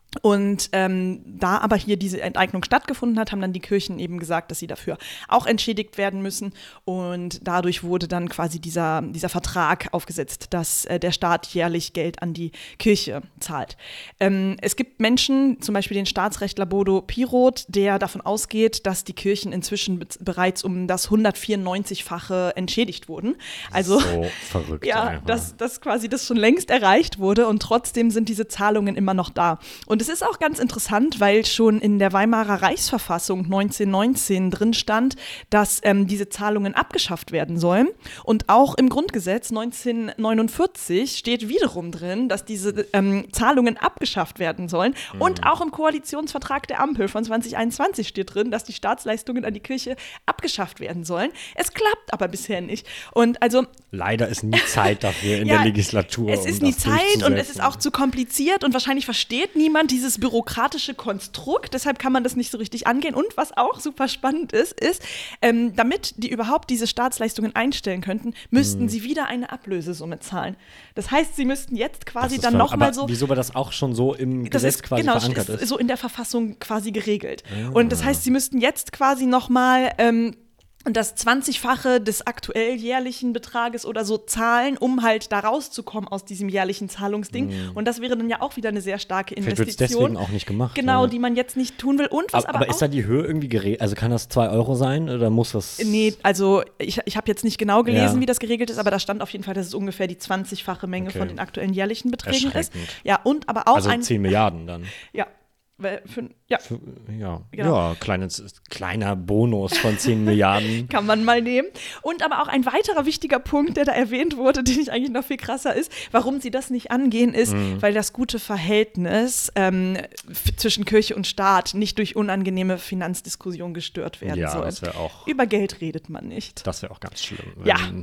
Und ähm, da aber hier diese Enteignung stattgefunden hat, haben dann die Kirchen eben gesagt, dass sie dafür auch entschädigt werden müssen. Und dadurch wurde dann quasi dieser, dieser Vertrag aufgesetzt, dass äh, der Staat jährlich Geld an die Kirche zahlt. Ähm, es gibt Menschen, zum Beispiel den Staatsrechtler Bodo Piroth, der davon ausgeht, dass die Kirchen inzwischen be- bereits um das hundertvierundneunzig-fache entschädigt wurden. Also so verrückt. ja, einfach. dass, dass quasi das schon längst erreicht wurde und trotzdem sind diese Zahlungen immer noch da. Und es ist auch ganz interessant, weil schon in der Weimarer Reichsverfassung neunzehnhundertneunzehn drin stand, dass ähm, diese Zahlungen abgeschafft werden sollen. Und auch im Grundgesetz neunzehnhundertneunundvierzig steht wiederum drin, dass diese ähm, Zahlungen abgeschafft werden sollen. Mhm. Und auch im Koalitionsvertrag der Ampel von zweitausendeinundzwanzig steht drin, dass die Staatsleistungen an die Kirche abgeschafft werden sollen. Es klappt aber bisher nicht. Und also Leider ist nie Zeit dafür in Ja, der Legislatur. es ist um nie das Zeit und es ist durchzusetzen. auch zu kompliziert und wahrscheinlich versteht niemand dieses bürokratische Konstrukt. Deshalb kann man das nicht so richtig angehen. Und was auch super spannend ist, ist, ähm, damit die überhaupt diese Staatsleistungen einstellen könnten, müssten Mhm. sie wieder eine Ablösesumme zahlen. Das heißt, sie müssten jetzt Das quasi ist dann verrückt. nochmal Aber so. wieso war das auch schon so im Das Gesetz ist quasi genau verankert ist ist? so in der Verfassung quasi geregelt. Und das heißt, sie müssten jetzt quasi nochmal ähm, das zwanzigfache des aktuell jährlichen Betrages oder so zahlen, um halt da rauszukommen aus diesem jährlichen Zahlungsding. Und das wäre dann ja auch wieder eine sehr starke Vielleicht wird es Investition. deswegen auch nicht gemacht. Genau, ja. die man jetzt nicht tun will. Und was aber, aber, aber ist auch da die Höhe irgendwie geregelt? Also kann das zwei Euro sein oder muss das? Nee, also ich, ich habe jetzt nicht genau gelesen, Ja. wie das geregelt ist, aber da stand auf jeden Fall, dass es ungefähr die zwanzigfache Menge Okay. von den aktuellen jährlichen Beträgen ist. Erschreckend. Ja, und aber auch Also ein zehn Milliarden dann. ja, weil für, ja, Für, ja, Genau. ja kleines, kleiner Bonus von zehn Milliarden. kann man mal nehmen. Und aber auch ein weiterer wichtiger Punkt, der da erwähnt wurde, den ich eigentlich noch viel krasser ist, warum sie das nicht angehen, ist, Mhm. weil das gute Verhältnis ähm, f- zwischen Kirche und Staat nicht durch unangenehme Finanzdiskussionen gestört werden Ja, soll. das wäre auch, Über Geld redet man nicht. das wäre auch ganz schlimm. Ja. Wenn,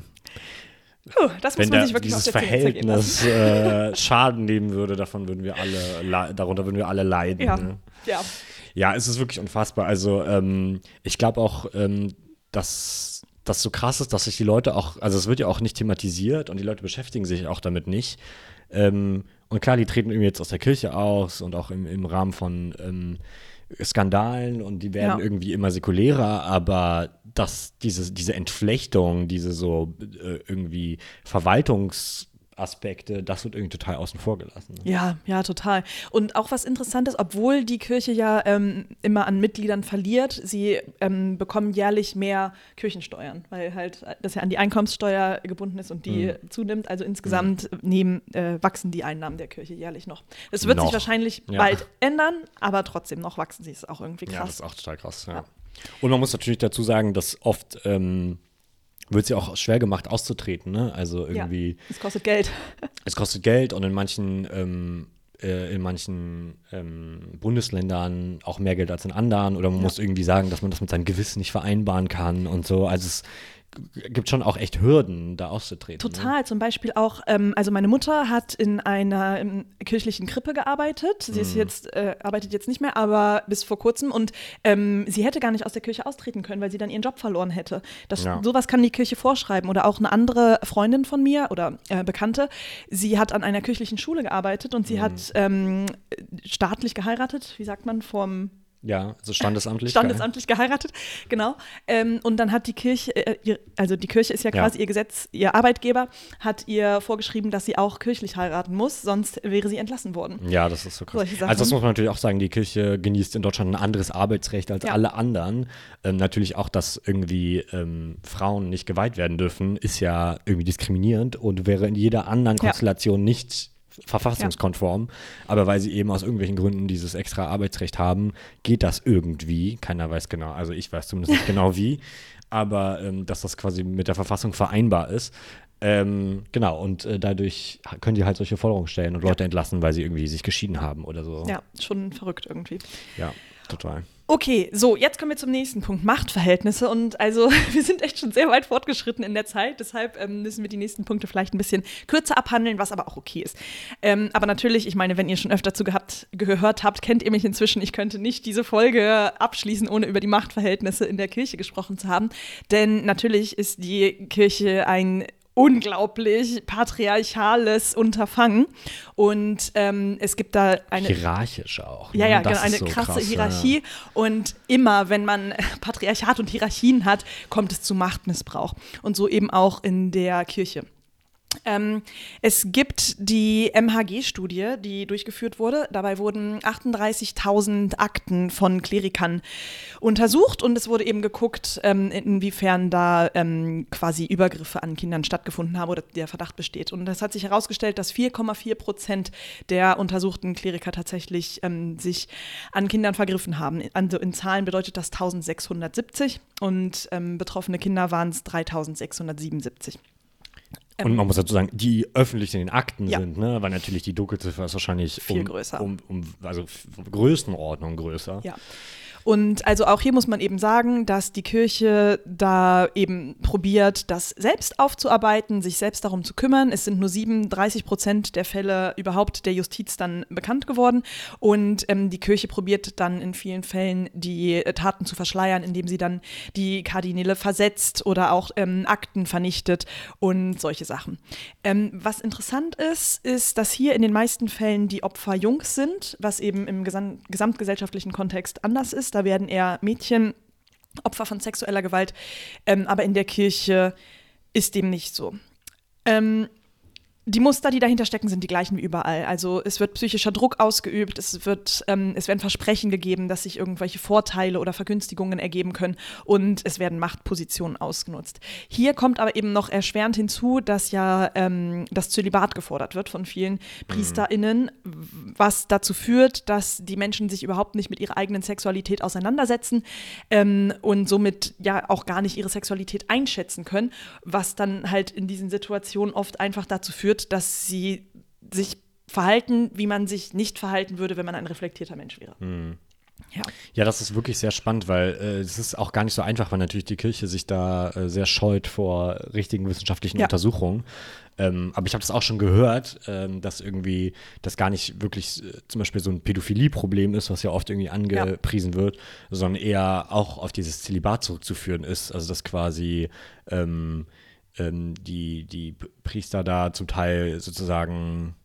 Puh, das muss wenn man da sich wirklich auf dieses der Zunge zergehen lassen. Verhältnis äh, Schaden nehmen würde, davon würden wir alle, le- darunter würden wir alle leiden. Ja, Ne? ja. Ja, es ist wirklich unfassbar. Also ähm, ich glaube auch, ähm, dass das so krass ist, dass sich die Leute auch, also es wird ja auch nicht thematisiert und die Leute beschäftigen sich auch damit nicht. Ähm, Und klar, die treten irgendwie jetzt aus der Kirche aus und auch im, im Rahmen von ähm, Skandalen und die werden Ja. irgendwie immer säkulärer, aber dass diese, diese Entflechtung, diese so äh, irgendwie Verwaltungsaspekte, das wird irgendwie total außen vor gelassen. Ne? Ja, ja, total. Und auch was Interessantes, obwohl die Kirche ja ähm, immer an Mitgliedern verliert, sie ähm, bekommen jährlich mehr Kirchensteuern, weil halt das ja an die Einkommenssteuer gebunden ist und die Mhm. zunimmt. Also insgesamt nehmen, äh, wachsen die Einnahmen der Kirche jährlich noch. Das wird Noch. sich wahrscheinlich Ja. bald ändern, aber trotzdem noch wachsen sie. Ist auch irgendwie Ja, das krass. ist auch total krass. Ja. Ja. Und man muss natürlich dazu sagen, dass oft ähm, wird es ja auch schwer gemacht, auszutreten. Ne? Also irgendwie, Ja, es kostet Geld. es kostet Geld und in manchen, ähm, äh, in manchen ähm, Bundesländern auch mehr Geld als in anderen. Oder man Ja. muss irgendwie sagen, dass man das mit seinem Gewissen nicht vereinbaren kann und so. Also es g- gibt schon auch echt Hürden, da auszutreten. Total, zum Beispiel auch, ähm, also meine Mutter hat in einer ähm, kirchlichen Krippe gearbeitet. Sie ist jetzt, äh, arbeitet jetzt nicht mehr, aber bis vor kurzem. Und ähm, sie hätte gar nicht aus der Kirche austreten können, weil sie dann ihren Job verloren hätte. Das, Ja. Sowas kann die Kirche vorschreiben. Oder auch eine andere Freundin von mir oder äh, Bekannte, sie hat an einer kirchlichen Schule gearbeitet und sie Mhm. hat ähm, staatlich geheiratet, wie sagt man, vom Ja, also standesamtlich. standesamtlich geheiratet, genau. Ähm, und dann hat die Kirche, äh, ihr, also die Kirche ist ja Ja. quasi ihr Gesetz, ihr Arbeitgeber hat ihr vorgeschrieben, dass sie auch kirchlich heiraten muss, sonst wäre sie entlassen worden. Ja, das ist so krass. Solche Sachen. Also das muss man natürlich auch sagen, die Kirche genießt in Deutschland ein anderes Arbeitsrecht als Ja. alle anderen. Ähm, natürlich auch, dass irgendwie ähm, Frauen nicht geweiht werden dürfen, ist ja irgendwie diskriminierend und wäre in jeder anderen Ja. Konstellation nicht verfassungskonform. Aber weil sie eben aus irgendwelchen Gründen dieses extra Arbeitsrecht haben, geht das irgendwie. Keiner weiß genau, also ich weiß zumindest nicht genau wie, aber ähm, dass das quasi mit der Verfassung vereinbar ist. Ähm, genau, und äh, dadurch können die halt solche Forderungen stellen und Leute entlassen, weil sie irgendwie sich geschieden haben oder so. Ja, schon verrückt irgendwie. Ja, total. Okay, so, jetzt kommen wir zum nächsten Punkt, Machtverhältnisse. Und also, wir sind echt schon sehr weit fortgeschritten in der Zeit, deshalb ähm, müssen wir die nächsten Punkte vielleicht ein bisschen kürzer abhandeln, was aber auch okay ist. Ähm, aber natürlich, ich meine, wenn ihr schon öfter dazu gehabt, gehört habt, kennt ihr mich inzwischen. Ich könnte nicht diese Folge abschließen, ohne über die Machtverhältnisse in der Kirche gesprochen zu haben. Denn natürlich ist die Kirche ein unglaublich patriarchales Unterfangen. Und ähm, es gibt da eine Hierarchisch auch. Ne? Ja, ja, Das genau, eine ist so krasse krass, Hierarchie. Und immer, wenn man Patriarchat und Hierarchien hat, kommt es zu Machtmissbrauch. Und so eben auch in der Kirche. Ähm, es gibt die M H G-Studie, die durchgeführt wurde. Dabei wurden achtunddreißigtausend Akten von Klerikern untersucht und es wurde eben geguckt, ähm, inwiefern da ähm, quasi Übergriffe an Kindern stattgefunden haben oder der Verdacht besteht. Und es hat sich herausgestellt, dass vier Komma vier Prozent der untersuchten Kleriker tatsächlich ähm, sich an Kindern vergriffen haben. Also in Zahlen bedeutet das eintausendsechshundertsiebzig und ähm, betroffene Kinder waren es dreitausendsechshundertsiebenundsiebzig. Und man muss dazu sagen, die öffentlich in den Akten Ja. sind, ne? Weil natürlich die Dunkelziffer ist wahrscheinlich Viel um, größer. Um, um, also f- Größenordnung größer. Ja. Und also auch hier muss man eben sagen, dass die Kirche da eben probiert, das selbst aufzuarbeiten, sich selbst darum zu kümmern. Es sind nur siebenunddreißig Prozent der Fälle überhaupt der Justiz dann bekannt geworden. Und ähm, die Kirche probiert dann in vielen Fällen die äh, Taten zu verschleiern, indem sie dann die Kardinäle versetzt oder auch ähm, Akten vernichtet und solche Sachen. Ähm, was interessant ist, ist, dass hier in den meisten Fällen die Opfer Jungs sind, was eben im gesam- gesamtgesellschaftlichen Kontext anders ist. Da werden eher Mädchen Opfer von sexueller Gewalt, ähm, aber in der Kirche ist dem nicht so. Ähm, Die Muster, die dahinter stecken, sind die gleichen wie überall. Also es wird psychischer Druck ausgeübt, es, wird, ähm, es werden Versprechen gegeben, dass sich irgendwelche Vorteile oder Vergünstigungen ergeben können und es werden Machtpositionen ausgenutzt. Hier kommt aber eben noch erschwerend hinzu, dass ja ähm, das Zölibat gefordert wird von vielen PriesterInnen, was dazu führt, dass die Menschen sich überhaupt nicht mit ihrer eigenen Sexualität auseinandersetzen ähm, und somit ja auch gar nicht ihre Sexualität einschätzen können, was dann halt in diesen Situationen oft einfach dazu führt, dass sie sich verhalten, wie man sich nicht verhalten würde, wenn man ein reflektierter Mensch wäre. Mhm. Ja. Ja, das ist wirklich sehr spannend, weil äh, es ist auch gar nicht so einfach, weil natürlich die Kirche sich da äh, sehr scheut vor richtigen wissenschaftlichen Ja. Untersuchungen. Ähm, aber ich habe das auch schon gehört, ähm, dass irgendwie das gar nicht wirklich äh, zum Beispiel so ein Pädophilie-Problem ist, was ja oft irgendwie angepriesen wird, sondern eher auch auf dieses Zölibat zurückzuführen ist. Also dass quasi ähm, ähm, die, die Priester da zum Teil sozusagen,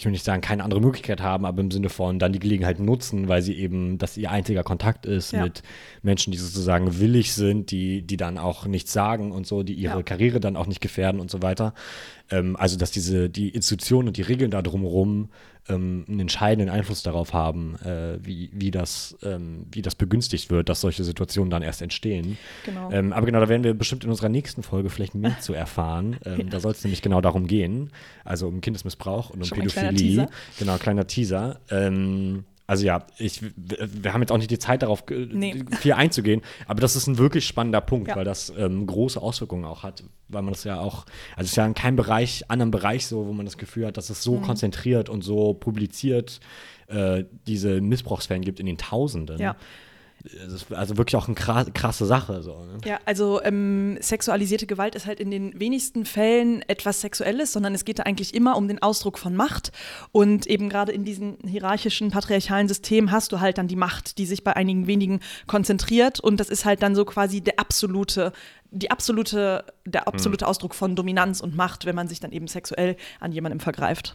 ich will nicht sagen, keine andere Möglichkeit haben, aber im Sinne von dann die Gelegenheit nutzen, weil sie eben, dass ihr einziger Kontakt ist Ja. mit Menschen, die sozusagen willig sind, die, die dann auch nichts sagen und so, die ihre Ja. Karriere dann auch nicht gefährden und so weiter. Ähm, also, dass diese, die Institutionen und die Regeln da drumherum ähm, einen entscheidenden Einfluss darauf haben, äh, wie, wie, das, ähm, wie das begünstigt wird, dass solche Situationen dann erst entstehen. Genau. Ähm, aber genau, da werden wir bestimmt in unserer nächsten Folge vielleicht mehr zu erfahren. Ähm, Ja. Da soll es nämlich genau darum gehen, also um Kindesmissbrauch und um Schon mal ein kleiner Pädophilie. Teaser. Genau, kleiner Teaser. Ähm, also ja, ich, wir wir haben jetzt auch nicht die Zeit darauf, ge- Nee. viel einzugehen, aber das ist ein wirklich spannender Punkt, Ja. weil das ähm, große Auswirkungen auch hat, weil man das ja auch, also es ist ja in keinem Bereich, anderen Bereich so, wo man das Gefühl hat, dass es so Mhm. konzentriert und so publiziert äh, diese Missbrauchsfällen gibt in den Tausenden. Ja. Das ist also wirklich auch eine kra- krasse Sache. So, ne? Ja, also ähm, sexualisierte Gewalt ist halt in den wenigsten Fällen etwas Sexuelles, sondern es geht da eigentlich immer um den Ausdruck von Macht. Und eben gerade in diesem hierarchischen, patriarchalen System hast du halt dann die Macht, die sich bei einigen wenigen konzentriert. Und das ist halt dann so quasi der absolute, die absolute, der absolute Ausdruck von Dominanz und Macht, wenn man sich dann eben sexuell an jemandem vergreift.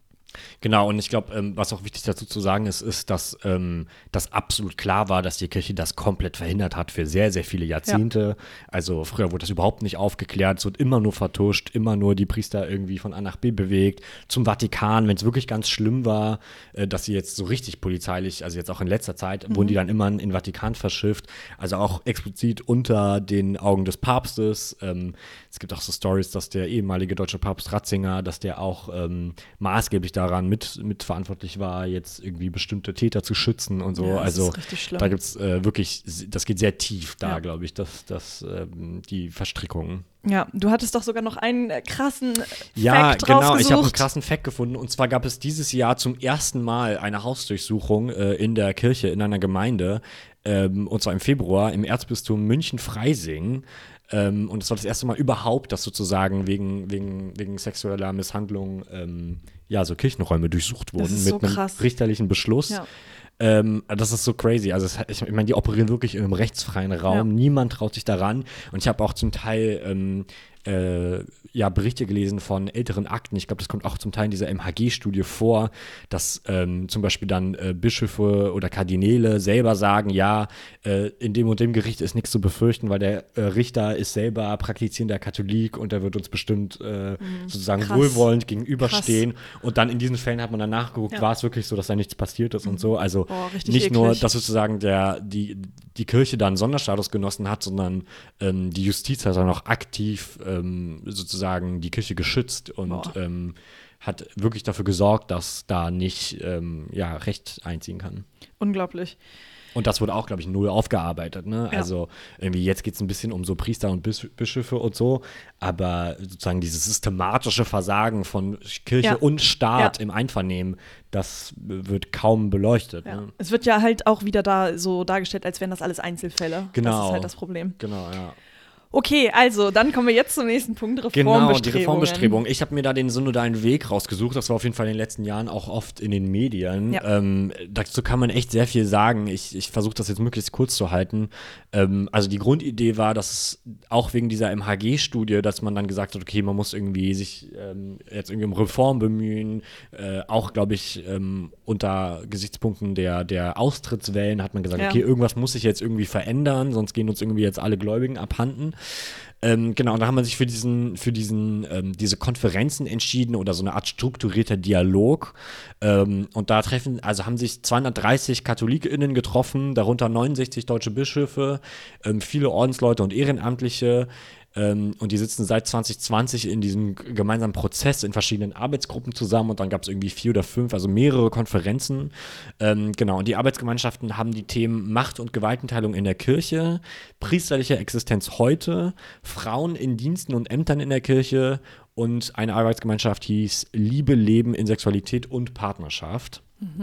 Genau, und ich glaube, ähm, was auch wichtig dazu zu sagen ist, ist, dass ähm, das absolut klar war, dass die Kirche das komplett verhindert hat für sehr, sehr viele Jahrzehnte. Also früher wurde das überhaupt nicht aufgeklärt, es wird immer nur vertuscht, immer nur die Priester irgendwie von A nach B bewegt. Zum Vatikan, wenn es wirklich ganz schlimm war, äh, dass sie jetzt so richtig polizeilich, also jetzt auch in letzter Zeit, mhm. wurden die dann immer in den Vatikan verschifft. Also auch explizit unter den Augen des Papstes. Ähm, es gibt auch so Stories, dass der ehemalige deutsche Papst Ratzinger, dass der auch ähm, maßgeblich daran mit, mitverantwortlich war, jetzt irgendwie bestimmte Täter zu schützen und so. Ja, das also ist richtig schlimm. da gibt es äh, wirklich, das geht sehr tief da, Ja. glaube ich, das, das, ähm, die Verstrickungen. Ja, du hattest doch sogar noch einen äh, krassen Ja, Fact genau, ich habe einen rausgesucht. krassen Fact gefunden. Und zwar gab es dieses Jahr zum ersten Mal eine Hausdurchsuchung äh, in der Kirche, in einer Gemeinde, ähm, und zwar im Februar im Erzbistum München-Freising. Ähm, und es war das erste Mal überhaupt, dass sozusagen wegen, wegen, wegen sexueller Misshandlung ähm, ja, so Kirchenräume durchsucht wurden ist mit so einem krass. richterlichen Beschluss. Ja. Ähm, das ist so crazy. Also es, ich meine, die operieren wirklich in einem rechtsfreien Raum. Ja. Niemand traut sich daran. Und ich habe auch zum Teil ähm, äh, ja, Berichte gelesen von älteren Akten. Ich glaube, das kommt auch zum Teil in dieser M H G-Studie vor, dass ähm, zum Beispiel dann äh, Bischöfe oder Kardinäle selber sagen, ja, äh, in dem und dem Gericht ist nichts zu befürchten, weil der äh, Richter ist selber praktizierender Katholik und der wird uns bestimmt äh, sozusagen Krass. wohlwollend gegenüberstehen. Und dann in diesen Fällen hat man dann nachgeguckt, Ja. war es wirklich so, dass da nichts passiert ist und so. Also Boah, richtig nicht nur, eklig. dass sozusagen der, die, die Kirche da einen Sonderstatus genossen hat, sondern ähm, die Justiz hat dann auch aktiv ähm, sozusagen die Kirche geschützt und Boah. ähm, hat wirklich dafür gesorgt, dass da nicht ähm, ja, Recht einziehen kann. Unglaublich. Und das wurde auch, glaube ich, null aufgearbeitet. Ne? Ja. Also irgendwie jetzt geht es ein bisschen um so Priester und Bis- Bischöfe und so, aber sozusagen dieses systematische Versagen von Kirche Ja. und Staat Ja. im Einvernehmen, das wird kaum beleuchtet. Ja. Ne? Es wird ja halt auch wieder da so dargestellt, als wären das alles Einzelfälle. Genau. Das ist halt das Problem. Genau, ja. Okay, also dann kommen wir jetzt zum nächsten Punkt, Genau, Reformbestrebungen. die Reformbestrebung. Ich habe mir da den synodalen Weg rausgesucht. Das war auf jeden Fall in den letzten Jahren auch oft in den Medien. Ja. Ähm, dazu kann man echt sehr viel sagen. Ich, ich versuche das jetzt möglichst kurz zu halten. Ähm, also die Grundidee war, dass es auch wegen dieser M H G-Studie, dass man dann gesagt hat, okay, man muss irgendwie sich ähm, jetzt irgendwie um Reform bemühen. Äh, auch, glaube ich, ähm, unter Gesichtspunkten der, der Austrittswellen hat man gesagt, Ja. okay, irgendwas muss sich jetzt irgendwie verändern, sonst gehen uns irgendwie jetzt alle Gläubigen abhanden. Ähm, genau, und da haben wir sich für diesen, für diesen, ähm, diese Konferenzen entschieden oder so eine Art strukturierter Dialog. Ähm, und da treffen, also haben sich zweihundertdreißig KatholikInnen getroffen, darunter neunundsechzig deutsche Bischöfe, ähm, viele Ordensleute und Ehrenamtliche. Ähm, und die sitzen seit zwanzig zwanzig in diesem g- gemeinsamen Prozess in verschiedenen Arbeitsgruppen zusammen und dann gab es irgendwie vier oder fünf, also mehrere Konferenzen. Ähm, genau, und die Arbeitsgemeinschaften haben die Themen Macht- und Gewaltenteilung in der Kirche, priesterliche Existenz heute, Frauen in Diensten und Ämtern in der Kirche und eine Arbeitsgemeinschaft hieß Liebe, Leben in Sexualität und Partnerschaft.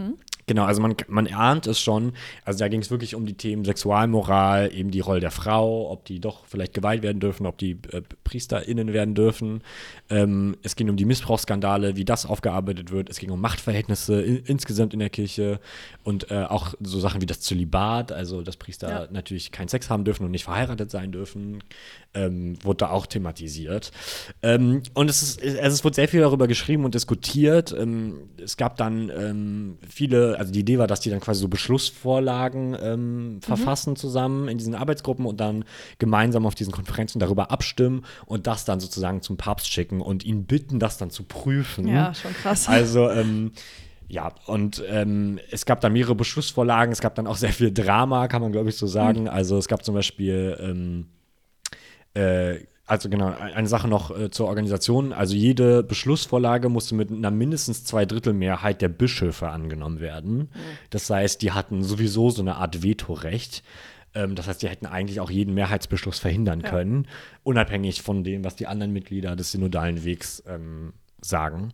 Genau, also man, man ahnt es schon. Also da ging es wirklich um die Themen Sexualmoral, eben die Rolle der Frau, ob die doch vielleicht geweiht werden dürfen, ob die äh, PriesterInnen werden dürfen. Ähm, es ging um die Missbrauchsskandale, wie das aufgearbeitet wird. Es ging um Machtverhältnisse in, insgesamt in der Kirche und äh, auch so Sachen wie das Zölibat, also dass Priester Ja. natürlich keinen Sex haben dürfen und nicht verheiratet sein dürfen, ähm, wurde da auch thematisiert. Ähm, und es, ist, also es wurde sehr viel darüber geschrieben und diskutiert. Ähm, es gab dann ähm, viele, also die Idee war, dass die dann quasi so Beschlussvorlagen ähm, mhm. verfassen zusammen in diesen Arbeitsgruppen und dann gemeinsam auf diesen Konferenzen darüber abstimmen und das dann sozusagen zum Papst schicken und ihn bitten, das dann zu prüfen. Ja, schon krass. Also, ähm, ja, und ähm, es gab dann mehrere Beschlussvorlagen, es gab dann auch sehr viel Drama, kann man glaube ich so sagen. Mhm. Also es gab zum Beispiel ähm, äh, Also genau, eine Sache noch äh, zur Organisation. Also jede Beschlussvorlage musste mit einer mindestens Zweidrittelmehrheit der Bischöfe angenommen werden. Mhm. Das heißt, die hatten sowieso so eine Art Vetorecht. Ähm, das heißt, die hätten eigentlich auch jeden Mehrheitsbeschluss verhindern ja. können, unabhängig von dem, was die anderen Mitglieder des synodalen Wegs ähm, sagen.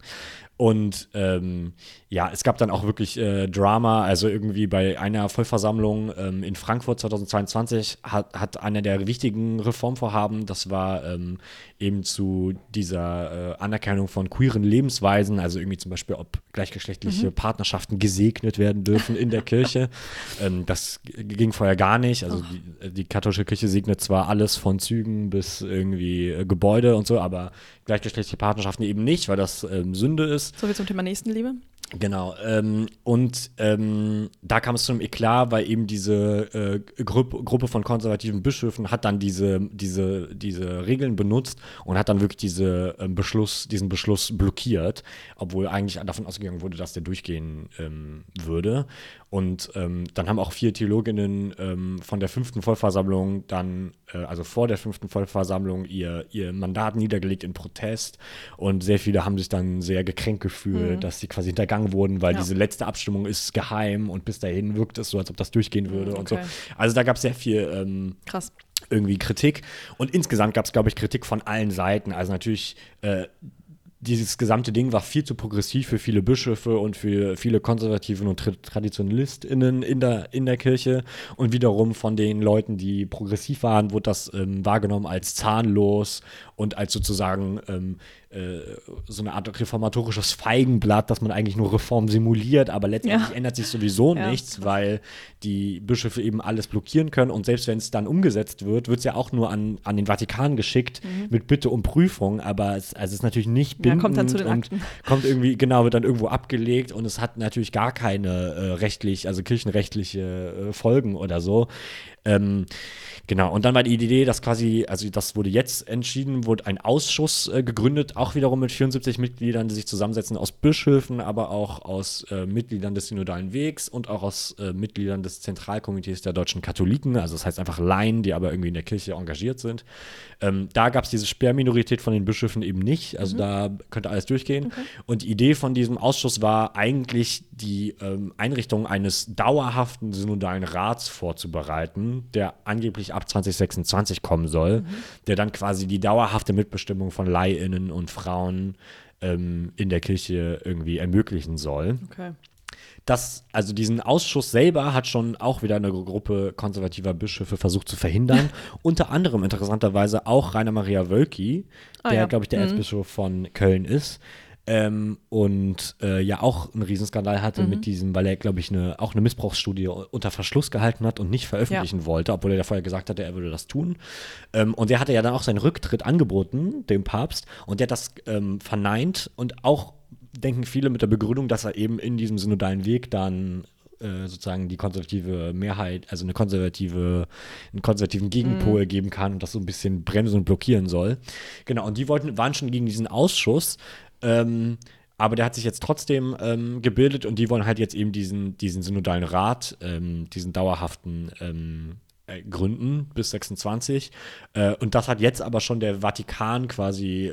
Und ähm, ja, es gab dann auch wirklich äh, Drama, also irgendwie bei einer Vollversammlung ähm, in Frankfurt zweitausendzweiundzwanzig hat, hat einer der wichtigen Reformvorhaben, das war ähm, eben zu dieser äh, Anerkennung von queeren Lebensweisen, also irgendwie zum Beispiel, ob gleichgeschlechtliche mhm. Partnerschaften gesegnet werden dürfen in der Kirche. ähm, das g- ging vorher gar nicht, also die, die katholische Kirche segnet zwar alles von Zügen bis irgendwie äh, Gebäude und so, aber gleichgeschlechtliche Partnerschaften eben nicht, weil das ähm, Sünde ist. So wie zum Thema Nächstenliebe. Genau. Ähm, und ähm, da kam es zu einem Eklat, weil eben diese äh, Gruppe, Gruppe von konservativen Bischöfen hat dann diese, diese, diese Regeln benutzt und hat dann wirklich diese, ähm, Beschluss, diesen Beschluss blockiert, obwohl eigentlich davon ausgegangen wurde, dass der durchgehen ähm, würde. Und ähm, dann haben auch vier Theologinnen ähm, von der fünften Vollversammlung dann, äh, also vor der fünften Vollversammlung, ihr, ihr Mandat niedergelegt in Protest. Und sehr viele haben sich dann sehr gekränkt gefühlt, mhm. dass sie quasi hintergangen wurden, weil ja. diese letzte Abstimmung ist geheim und bis dahin wirkt es so, als ob das durchgehen würde mhm, okay. und so. Also da gab es sehr viel ähm, Krass. irgendwie Kritik. Und insgesamt gab es, glaube ich, Kritik von allen Seiten. Also natürlich äh, dieses gesamte Ding war viel zu progressiv für viele Bischöfe und für viele Konservativen und Tra- TraditionalistInnen in der, in der Kirche. Und wiederum von den Leuten, die progressiv waren, wurde das ähm, wahrgenommen als zahnlos und als sozusagen ähm, äh, so eine Art reformatorisches Feigenblatt, dass man eigentlich nur Reform simuliert, aber letztendlich ja. ändert sich sowieso ja. nichts, weil die Bischöfe eben alles blockieren können. Und selbst wenn es dann umgesetzt wird, wird es ja auch nur an, an den Vatikan geschickt mhm. mit Bitte um Prüfung, aber es, also es ist natürlich nicht bindend. Ja, kommt dann zu den Akten. Und kommt irgendwie, genau, wird dann irgendwo abgelegt und es hat natürlich gar keine äh, rechtlich, also kirchenrechtliche äh, Folgen oder so. Ähm, genau, und dann war die Idee, dass quasi, also das wurde jetzt entschieden, wurde ein Ausschuss äh, gegründet, auch wiederum mit vierundsiebzig Mitgliedern, die sich zusammensetzen aus Bischöfen, aber auch aus äh, Mitgliedern des Synodalen Wegs und auch aus äh, Mitgliedern des Zentralkomitees der deutschen Katholiken, also das heißt einfach Laien, die aber irgendwie in der Kirche engagiert sind. Ähm, da gab es diese Sperrminorität von den Bischöfen eben nicht, also mhm. da könnte alles durchgehen. Okay. Und die Idee von diesem Ausschuss war eigentlich, die ähm, Einrichtung eines dauerhaften synodalen Rats vorzubereiten, der angeblich ab zwanzig sechsundzwanzig kommen soll, mhm. der dann quasi die dauerhafte Mitbestimmung von LaiInnen und Frauen ähm, in der Kirche irgendwie ermöglichen soll. Okay. Das, also diesen Ausschuss selber hat schon auch wieder eine Gruppe konservativer Bischöfe versucht zu verhindern. Unter anderem interessanterweise auch Rainer Maria Wölki, der, ah, ja. glaube ich, der mhm. Erzbischof von Köln ist. Ähm, und äh, ja auch einen Riesenskandal hatte mhm. mit diesem, weil er, glaube ich, eine, auch eine Missbrauchsstudie unter Verschluss gehalten hat und nicht veröffentlichen ja. wollte, obwohl er ja vorher gesagt hatte, er würde das tun. Ähm, und der hatte ja dann auch seinen Rücktritt angeboten, dem Papst, und der hat das ähm, verneint und auch denken viele mit der Begründung, dass er eben in diesem synodalen Weg dann äh, sozusagen die konservative Mehrheit, also eine konservative, einen konservativen Gegenpol mm. geben kann und das so ein bisschen bremsen und blockieren soll. Genau, und die wollten, waren schon gegen diesen Ausschuss, ähm, aber der hat sich jetzt trotzdem ähm, gebildet und die wollen halt jetzt eben diesen, diesen synodalen Rat, ähm, diesen dauerhaften ähm, gründen bis sechsundzwanzig. Äh, und das hat jetzt aber schon der Vatikan quasi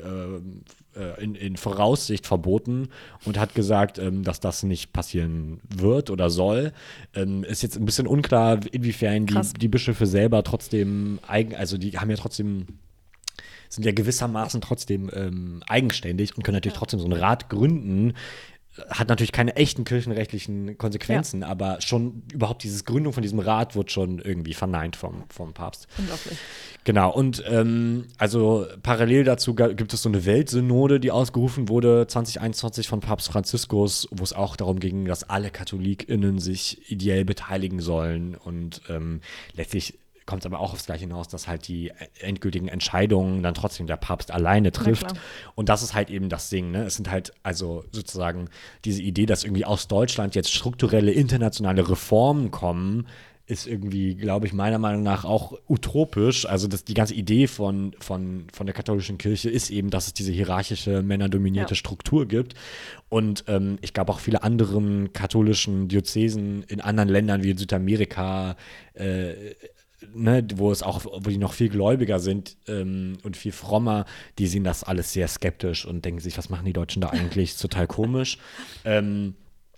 äh, in, in Voraussicht verboten und hat gesagt, ähm, dass das nicht passieren wird oder soll. Ähm, ist jetzt ein bisschen unklar, inwiefern die, die Bischöfe selber trotzdem eigen, also die haben ja trotzdem sind ja gewissermaßen trotzdem ähm, eigenständig und können natürlich ja. trotzdem so einen Rat gründen. hat natürlich keine echten kirchenrechtlichen Konsequenzen, ja. aber schon überhaupt diese Gründung von diesem Rat wird schon irgendwie verneint vom, vom Papst. Unglaublich. Genau, und ähm, also parallel dazu gibt es so eine Weltsynode, die ausgerufen wurde zwanzig einundzwanzig von Papst Franziskus, wo es auch darum ging, dass alle KatholikInnen sich ideell beteiligen sollen und ähm, letztlich kommt es aber auch aufs Gleiche hinaus, dass halt die endgültigen Entscheidungen dann trotzdem der Papst alleine trifft. Und das ist halt eben das Ding, ne? Es sind halt also sozusagen diese Idee, dass irgendwie aus Deutschland jetzt strukturelle internationale Reformen kommen, ist irgendwie, glaube ich, meiner Meinung nach auch utopisch. Also das, die ganze Idee von, von, von der katholischen Kirche ist eben, dass es diese hierarchische, männerdominierte ja. Struktur gibt. Und ähm, ich glaube auch viele anderen katholischen Diözesen in anderen Ländern wie in Südamerika, äh, Ne, wo es auch, wo die noch viel gläubiger sind ähm, und viel frommer, die sehen das alles sehr skeptisch und denken sich, was machen die Deutschen da eigentlich? Ist total komisch. ähm,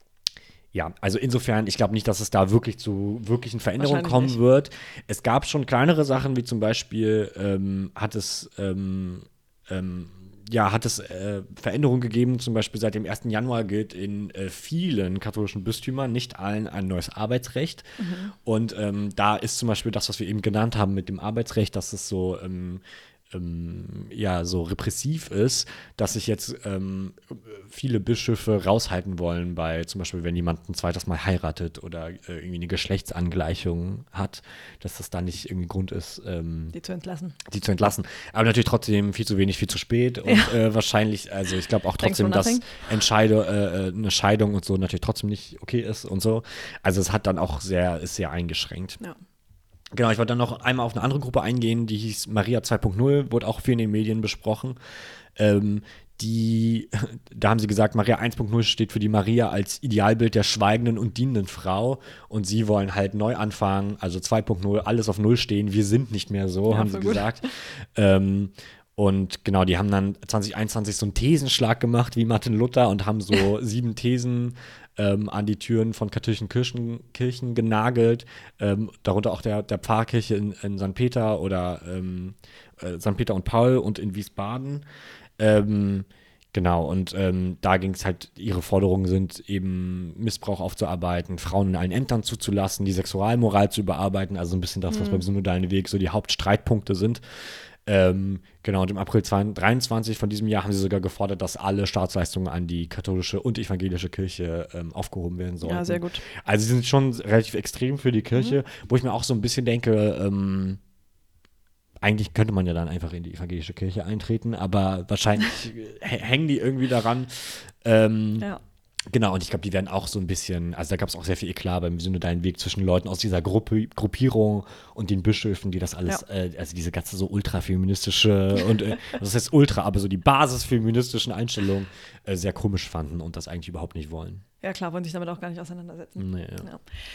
ja, also insofern, ich glaube nicht, dass es da wirklich zu wirklichen Veränderungen kommen nicht. wird. Es gab schon kleinere Sachen, wie zum Beispiel ähm, hat es ähm, ähm, Ja, hat es äh, Veränderungen gegeben, zum Beispiel seit dem ersten Januar gilt in äh, vielen katholischen Bistümern, nicht allen, ein neues Arbeitsrecht. Mhm. Und ähm, da ist zum Beispiel das, was wir eben genannt haben mit dem Arbeitsrecht, dass es so ähm, ähm, ja, so repressiv ist, dass sich jetzt ähm, viele Bischöfe raushalten wollen bei zum Beispiel, wenn jemand ein zweites Mal heiratet oder äh, irgendwie eine Geschlechtsangleichung hat, dass das dann nicht irgendwie Grund ist, ähm, die zu entlassen. Die zu entlassen. Aber natürlich trotzdem viel zu wenig, viel zu spät und ja. äh, wahrscheinlich, also ich glaube auch trotzdem, dass Entscheide, äh, eine Scheidung und so natürlich trotzdem nicht okay ist und so. Also es hat dann auch sehr, ist sehr eingeschränkt. Ja. Genau, ich wollte dann noch einmal auf eine andere Gruppe eingehen, die hieß Maria zwei Punkt null, wurde auch viel in den Medien besprochen. Ähm, die, da haben sie gesagt, Maria eins Punkt null steht für die Maria als Idealbild der schweigenden und dienenden Frau und sie wollen halt neu anfangen, also zwei Punkt null, alles auf Null stehen, wir sind nicht mehr so, ja, haben sie gut. gesagt. Ähm, und genau, die haben dann zwanzig einundzwanzig so einen Thesenschlag gemacht wie Martin Luther und haben so sieben Thesen Ähm, an die Türen von katholischen Kirchen, Kirchen genagelt, ähm, darunter auch der, der Pfarrkirche in, in Sankt Peter oder ähm, äh, Sankt Peter und Paul und in Wiesbaden. Ähm, genau, und ähm, da ging es halt, ihre Forderungen sind eben Missbrauch aufzuarbeiten, Frauen in allen Ämtern zuzulassen, die Sexualmoral zu überarbeiten, also ein bisschen das, was mhm. beim synodalen Weg so die Hauptstreitpunkte sind. Ähm, genau, und im April zweitausenddreiundzwanzig von diesem Jahr haben sie sogar gefordert, dass alle Staatsleistungen an die katholische und evangelische Kirche ähm, aufgehoben werden sollen. Ja, sehr gut. Also sie sind schon relativ extrem für die Kirche, mhm. wo ich mir auch so ein bisschen denke, ähm, eigentlich könnte man ja dann einfach in die evangelische Kirche eintreten, aber wahrscheinlich hängen die irgendwie daran. Ähm, ja. Genau, und ich glaube, die werden auch so ein bisschen, also da gab es auch sehr viel Eklat beim synodalen Weg zwischen Leuten aus dieser Gruppe, Gruppierung und den Bischöfen, die das alles, ja. äh, also diese ganze so ultrafeministische und, äh, das heißt ultra, aber so die basisfeministischen Einstellungen äh, sehr komisch fanden und das eigentlich überhaupt nicht wollen. Ja klar, wollen sich damit auch gar nicht auseinandersetzen. Nee, ja. Ja.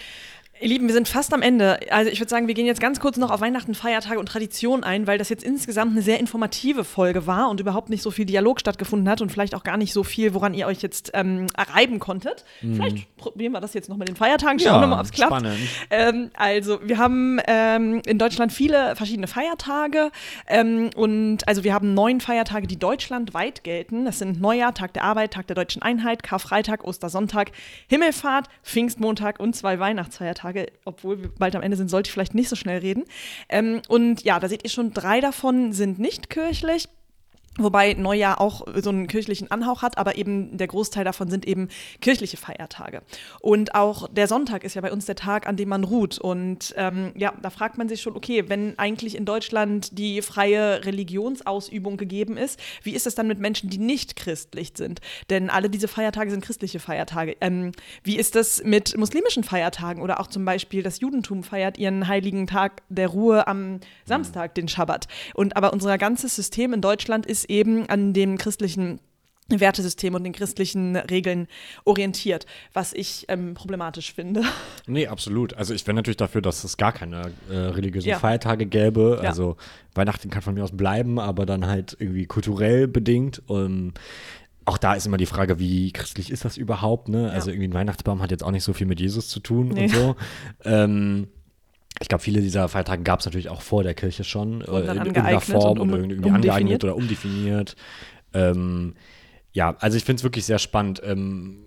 Ihr Lieben, wir sind fast am Ende. Also ich würde sagen, wir gehen jetzt ganz kurz noch auf Weihnachten, Feiertage und Tradition ein, weil das jetzt insgesamt eine sehr informative Folge war und überhaupt nicht so viel Dialog stattgefunden hat und vielleicht auch gar nicht so viel, woran ihr euch jetzt ähm, reiben konntet. Mhm. Vielleicht probieren wir das jetzt noch mit den Feiertagen, schauen wir ja, mal, ob es klappt. Spannend. Ähm, also wir haben ähm, in Deutschland viele verschiedene Feiertage ähm, und also wir haben neun Feiertage, die deutschlandweit gelten. Das sind Neujahr, Tag der Arbeit, Tag der Deutschen Einheit, Karfreitag, Ostersonntag, Himmelfahrt, Pfingstmontag und zwei Weihnachtsfeiertage. Obwohl wir bald am Ende sind, sollte ich vielleicht nicht so schnell reden. Ähm, und ja, da seht ihr schon, drei davon sind nicht kirchlich. Wobei Neujahr auch so einen kirchlichen Anhauch hat, aber eben der Großteil davon sind eben kirchliche Feiertage. Und auch der Sonntag ist ja bei uns der Tag, an dem man ruht. Und ähm, ja, da fragt man sich schon, okay, wenn eigentlich in Deutschland die freie Religionsausübung gegeben ist, wie ist es dann mit Menschen, die nicht christlich sind? Denn alle diese Feiertage sind christliche Feiertage. Ähm, wie ist das mit muslimischen Feiertagen? Oder auch zum Beispiel das Judentum feiert ihren heiligen Tag der Ruhe am Samstag, den Schabbat. Und aber unser ganzes System in Deutschland ist eben an dem christlichen Wertesystem und den christlichen Regeln orientiert, was ich ähm, problematisch finde. Nee, absolut. Also ich wäre natürlich dafür, dass es gar keine äh, religiösen ja. Feiertage gäbe. Ja. Also Weihnachten kann von mir aus bleiben, aber dann halt irgendwie kulturell bedingt. Und auch da ist immer die Frage, wie christlich ist das überhaupt? Ne? Ja. Also irgendwie ein Weihnachtsbaum hat jetzt auch nicht so viel mit Jesus zu tun nee. und so. Ähm, Ich glaube, viele dieser Feiertage gab es natürlich auch vor der Kirche schon, und dann in irgendeiner Form um, oder irgendwie angeeignet oder umdefiniert. Ähm, ja, also ich finde es wirklich sehr spannend. Ähm,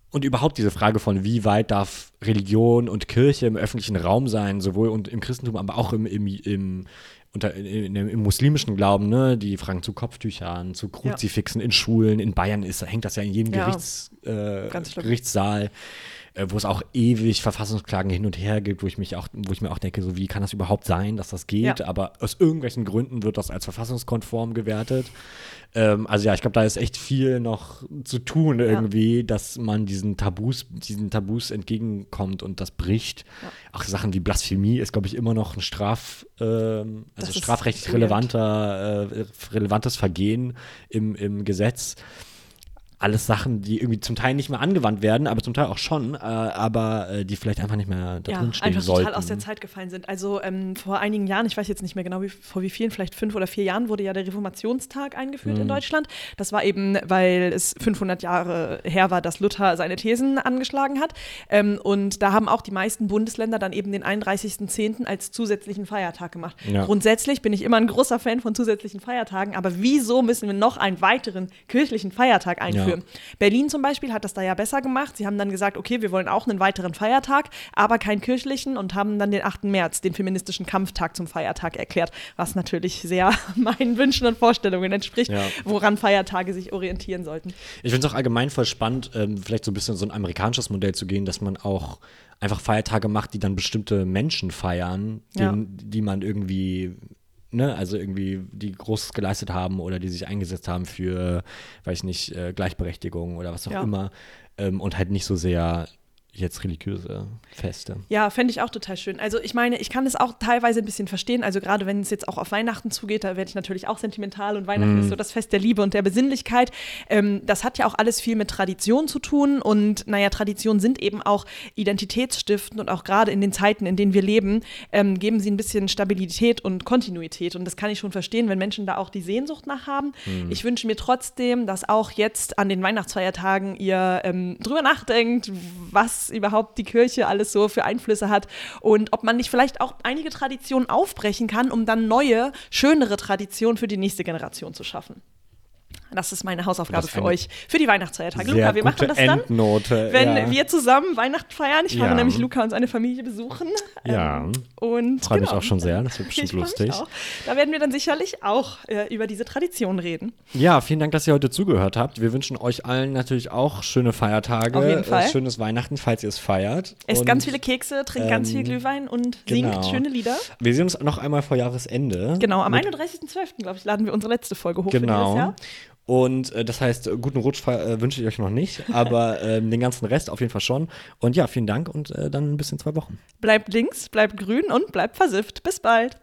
Und überhaupt diese Frage von, wie weit darf Religion und Kirche im öffentlichen Raum sein, sowohl und im Christentum, aber auch im, im, im, unter, in, im, im muslimischen Glauben, ne? Die Fragen zu Kopftüchern, zu Kruzifixen ja. in Schulen. In Bayern ist, hängt das ja in jedem ja. Gerichts, äh, Gerichtssaal, äh, wo es auch ewig Verfassungsklagen hin und her gibt, wo ich mich auch, wo ich mir auch denke, so wie kann das überhaupt sein, dass das geht? Ja. Aber aus irgendwelchen Gründen wird das als verfassungskonform gewertet. Ähm, also ja, ich glaube, da ist echt viel noch zu tun irgendwie, ja. dass man diesen Tabus, diesen Tabus entgegenkommt und das bricht. Ja. Auch Sachen wie Blasphemie ist, glaube ich, immer noch ein Straf, ähm, also strafrechtlich relevanter, äh, relevantes Vergehen im, im Gesetz. Alles Sachen, die irgendwie zum Teil nicht mehr angewandt werden, aber zum Teil auch schon, äh, aber äh, die vielleicht einfach nicht mehr da ja, drin stehen einfach sollten. Total aus der Zeit gefallen sind. Also ähm, vor einigen Jahren, ich weiß jetzt nicht mehr genau, wie, vor wie vielen, vielleicht fünf oder vier Jahren wurde ja der Reformationstag eingeführt mhm. in Deutschland. Das war eben, weil es fünfhundert Jahre her war, dass Luther seine Thesen angeschlagen hat. Ähm, und da haben auch die meisten Bundesländer dann eben den einunddreißigsten zehnten als zusätzlichen Feiertag gemacht. Ja. Grundsätzlich bin ich immer ein großer Fan von zusätzlichen Feiertagen, aber wieso müssen wir noch einen weiteren kirchlichen Feiertag einführen? Ja. Berlin zum Beispiel hat das da ja besser gemacht. Sie haben dann gesagt, okay, wir wollen auch einen weiteren Feiertag, aber keinen kirchlichen und haben dann den achten März, den feministischen Kampftag, zum Feiertag erklärt, was natürlich sehr meinen Wünschen und Vorstellungen entspricht, ja. woran Feiertage sich orientieren sollten. Ich finde es auch allgemein voll spannend, ähm, vielleicht so ein bisschen so ein amerikanisches Modell zu gehen, dass man auch einfach Feiertage macht, die dann bestimmte Menschen feiern, ja. denen, die man irgendwie Ne, also irgendwie, die Großes geleistet haben oder die sich eingesetzt haben für, weiß ich nicht, äh, Gleichberechtigung oder was auch ja. immer ähm, und halt nicht so sehr jetzt religiöse Feste. Ja, fände ich auch total schön. Also ich meine, ich kann es auch teilweise ein bisschen verstehen, also gerade wenn es jetzt auch auf Weihnachten zugeht, da werde ich natürlich auch sentimental und Weihnachten mm. ist so das Fest der Liebe und der Besinnlichkeit. Ähm, das hat ja auch alles viel mit Tradition zu tun und naja, Traditionen sind eben auch identitätsstiftend und auch gerade in den Zeiten, in denen wir leben, ähm, geben sie ein bisschen Stabilität und Kontinuität und das kann ich schon verstehen, wenn Menschen da auch die Sehnsucht nach haben. Mm. Ich wünsche mir trotzdem, dass auch jetzt an den Weihnachtsfeiertagen ihr ähm, drüber nachdenkt, was überhaupt die Kirche alles so für Einflüsse hat und ob man nicht vielleicht auch einige Traditionen aufbrechen kann, um dann neue, schönere Traditionen für die nächste Generation zu schaffen. Das ist meine Hausaufgabe für euch, für die Weihnachtsfeiertage. Luca, wir machen das dann, Endnote, wenn ja. wir zusammen Weihnachten feiern. Ich fahre ja. nämlich Luca und seine Familie besuchen. Ja, ähm, und freue genau. mich auch schon sehr, das wird bestimmt ich lustig. Mich auch. Da werden wir dann sicherlich auch äh, über diese Tradition reden. Ja, vielen Dank, dass ihr heute zugehört habt. Wir wünschen euch allen natürlich auch schöne Feiertage. Auf jeden Fall. Äh, schönes Weihnachten, falls ihr es feiert. Esst und, ganz viele Kekse, trinkt ähm, ganz viel Glühwein und genau. singt schöne Lieder. Wir sehen uns noch einmal vor Jahresende. Genau, am einunddreißigsten zwölften glaube ich, laden wir unsere letzte Folge hoch genau. für dieses Jahr. Und äh, das heißt, guten Rutsch äh, wünsche ich euch noch nicht, aber äh, den ganzen Rest auf jeden Fall schon. Und ja, vielen Dank und äh, dann bis in zwei Wochen. Bleibt links, bleibt grün und bleibt versifft. Bis bald.